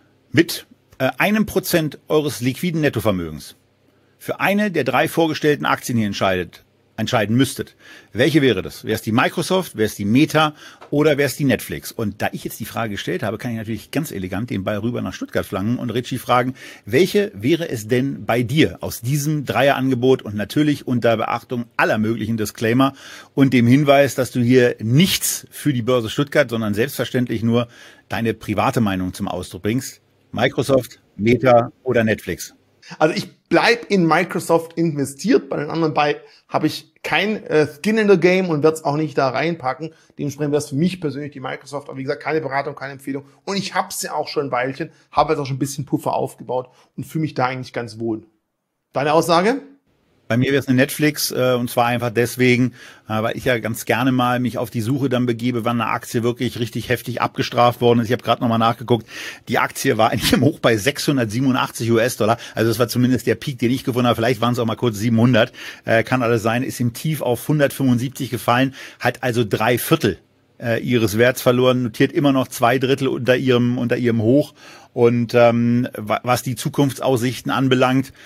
mit äh, einem Prozent eures liquiden Nettovermögens für eine der drei vorgestellten Aktien hier entscheidet, entscheiden müsstet, welche wäre das? Wäre es die Microsoft, wäre es die Meta oder wäre es die Netflix? Und da ich jetzt die Frage gestellt habe, kann ich natürlich ganz elegant den Ball rüber nach Stuttgart flanken und Richie fragen, welche wäre es denn bei dir aus diesem Dreierangebot und natürlich unter Beachtung aller möglichen Disclaimer und dem Hinweis, dass du hier nichts für die Börse Stuttgart, sondern selbstverständlich nur deine private Meinung zum Ausdruck bringst? Microsoft, Meta oder Netflix? Also ich bleib in Microsoft investiert, bei den anderen bei habe ich kein äh, Skin in the Game und werde es auch nicht da reinpacken. Dementsprechend wäre es für mich persönlich die Microsoft, aber wie gesagt, keine Beratung, keine Empfehlung. Und ich habe es ja auch schon ein Weilchen, habe jetzt auch schon ein bisschen Puffer aufgebaut und fühle mich da eigentlich ganz wohl. Deine Aussage? Bei mir wäre es eine Netflix, äh, und zwar einfach deswegen, äh, weil ich ja ganz gerne mal mich auf die Suche dann begebe, wann eine Aktie wirklich richtig heftig abgestraft worden ist. Ich habe gerade nochmal nachgeguckt, die Aktie war eigentlich im Hoch bei sechshundertsiebenundachtzig US-Dollar, also das war zumindest der Peak, den ich gefunden habe, vielleicht waren es auch mal kurz siebenhundert, äh, kann alles sein, ist im Tief auf hundertfünfundsiebzig gefallen, hat also drei Viertel äh, ihres Werts verloren, notiert immer noch zwei Drittel unter ihrem, unter ihrem Hoch und ähm, was die Zukunftsaussichten anbelangt,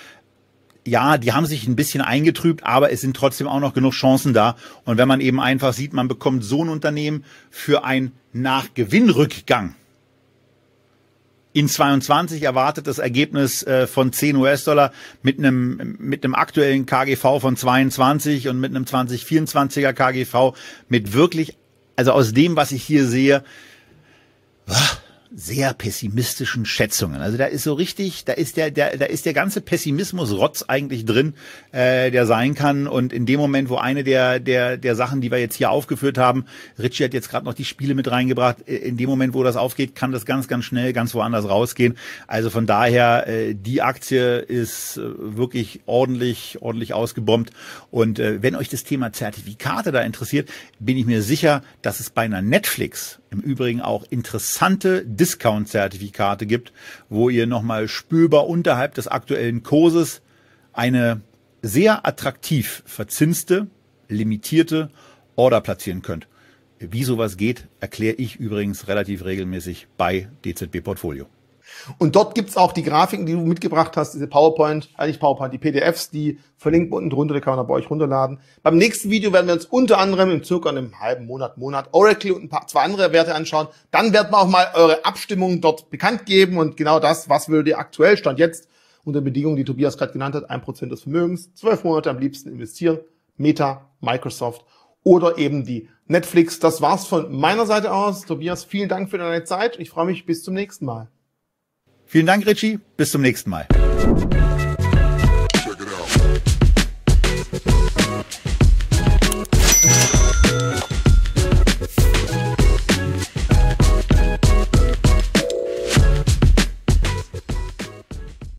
ja, die haben sich ein bisschen eingetrübt, aber es sind trotzdem auch noch genug Chancen da. Und wenn man eben einfach sieht, man bekommt so ein Unternehmen für ein Nachgewinnrückgang. In zweiundzwanzig erwartet das Ergebnis äh, von zehn US-Dollar mit einem mit einem aktuellen K G V von zweiundzwanzig und mit einem zwanzig vierundzwanziger K G V mit wirklich, also aus dem, was ich hier sehe, sehr pessimistischen Schätzungen. Also da ist so richtig, da ist der, der, da ist der ganze Pessimismus-Rotz eigentlich drin, äh, der sein kann. Und in dem Moment, wo eine der, der, der Sachen, die wir jetzt hier aufgeführt haben, Richie hat jetzt gerade noch die Spiele mit reingebracht, in dem Moment, wo das aufgeht, kann das ganz, ganz schnell ganz woanders rausgehen. Also von daher, äh, die Aktie ist äh, wirklich ordentlich, ordentlich ausgebombt. Und äh, wenn euch das Thema Zertifikate da interessiert, bin ich mir sicher, dass es bei einer Netflix im Übrigen auch interessante Discount-Zertifikate gibt, wo ihr nochmal spürbar unterhalb des aktuellen Kurses eine sehr attraktiv verzinste, limitierte Order platzieren könnt. Wie sowas geht, erkläre ich übrigens relativ regelmäßig bei D Z B Portfolio. Und dort gibt's auch die Grafiken, die du mitgebracht hast, diese PowerPoint, äh nicht PowerPoint, die P D Fs, die verlinken unten drunter, die kann man da bei euch runterladen. Beim nächsten Video werden wir uns unter anderem in circa einem halben Monat, Monat Oracle und ein paar, zwei andere Werte anschauen. Dann werden wir auch mal eure Abstimmung dort bekannt geben und genau das, was würdet ihr aktuell, Stand jetzt, unter Bedingungen, die Tobias gerade genannt hat, ein Prozent des Vermögens, zwölf Monate am liebsten investieren, Meta, Microsoft oder eben die Netflix. Das war's von meiner Seite aus. Tobias, vielen Dank für deine Zeit. Ich freue mich bis zum nächsten Mal. Vielen Dank, Richie. Bis zum nächsten Mal.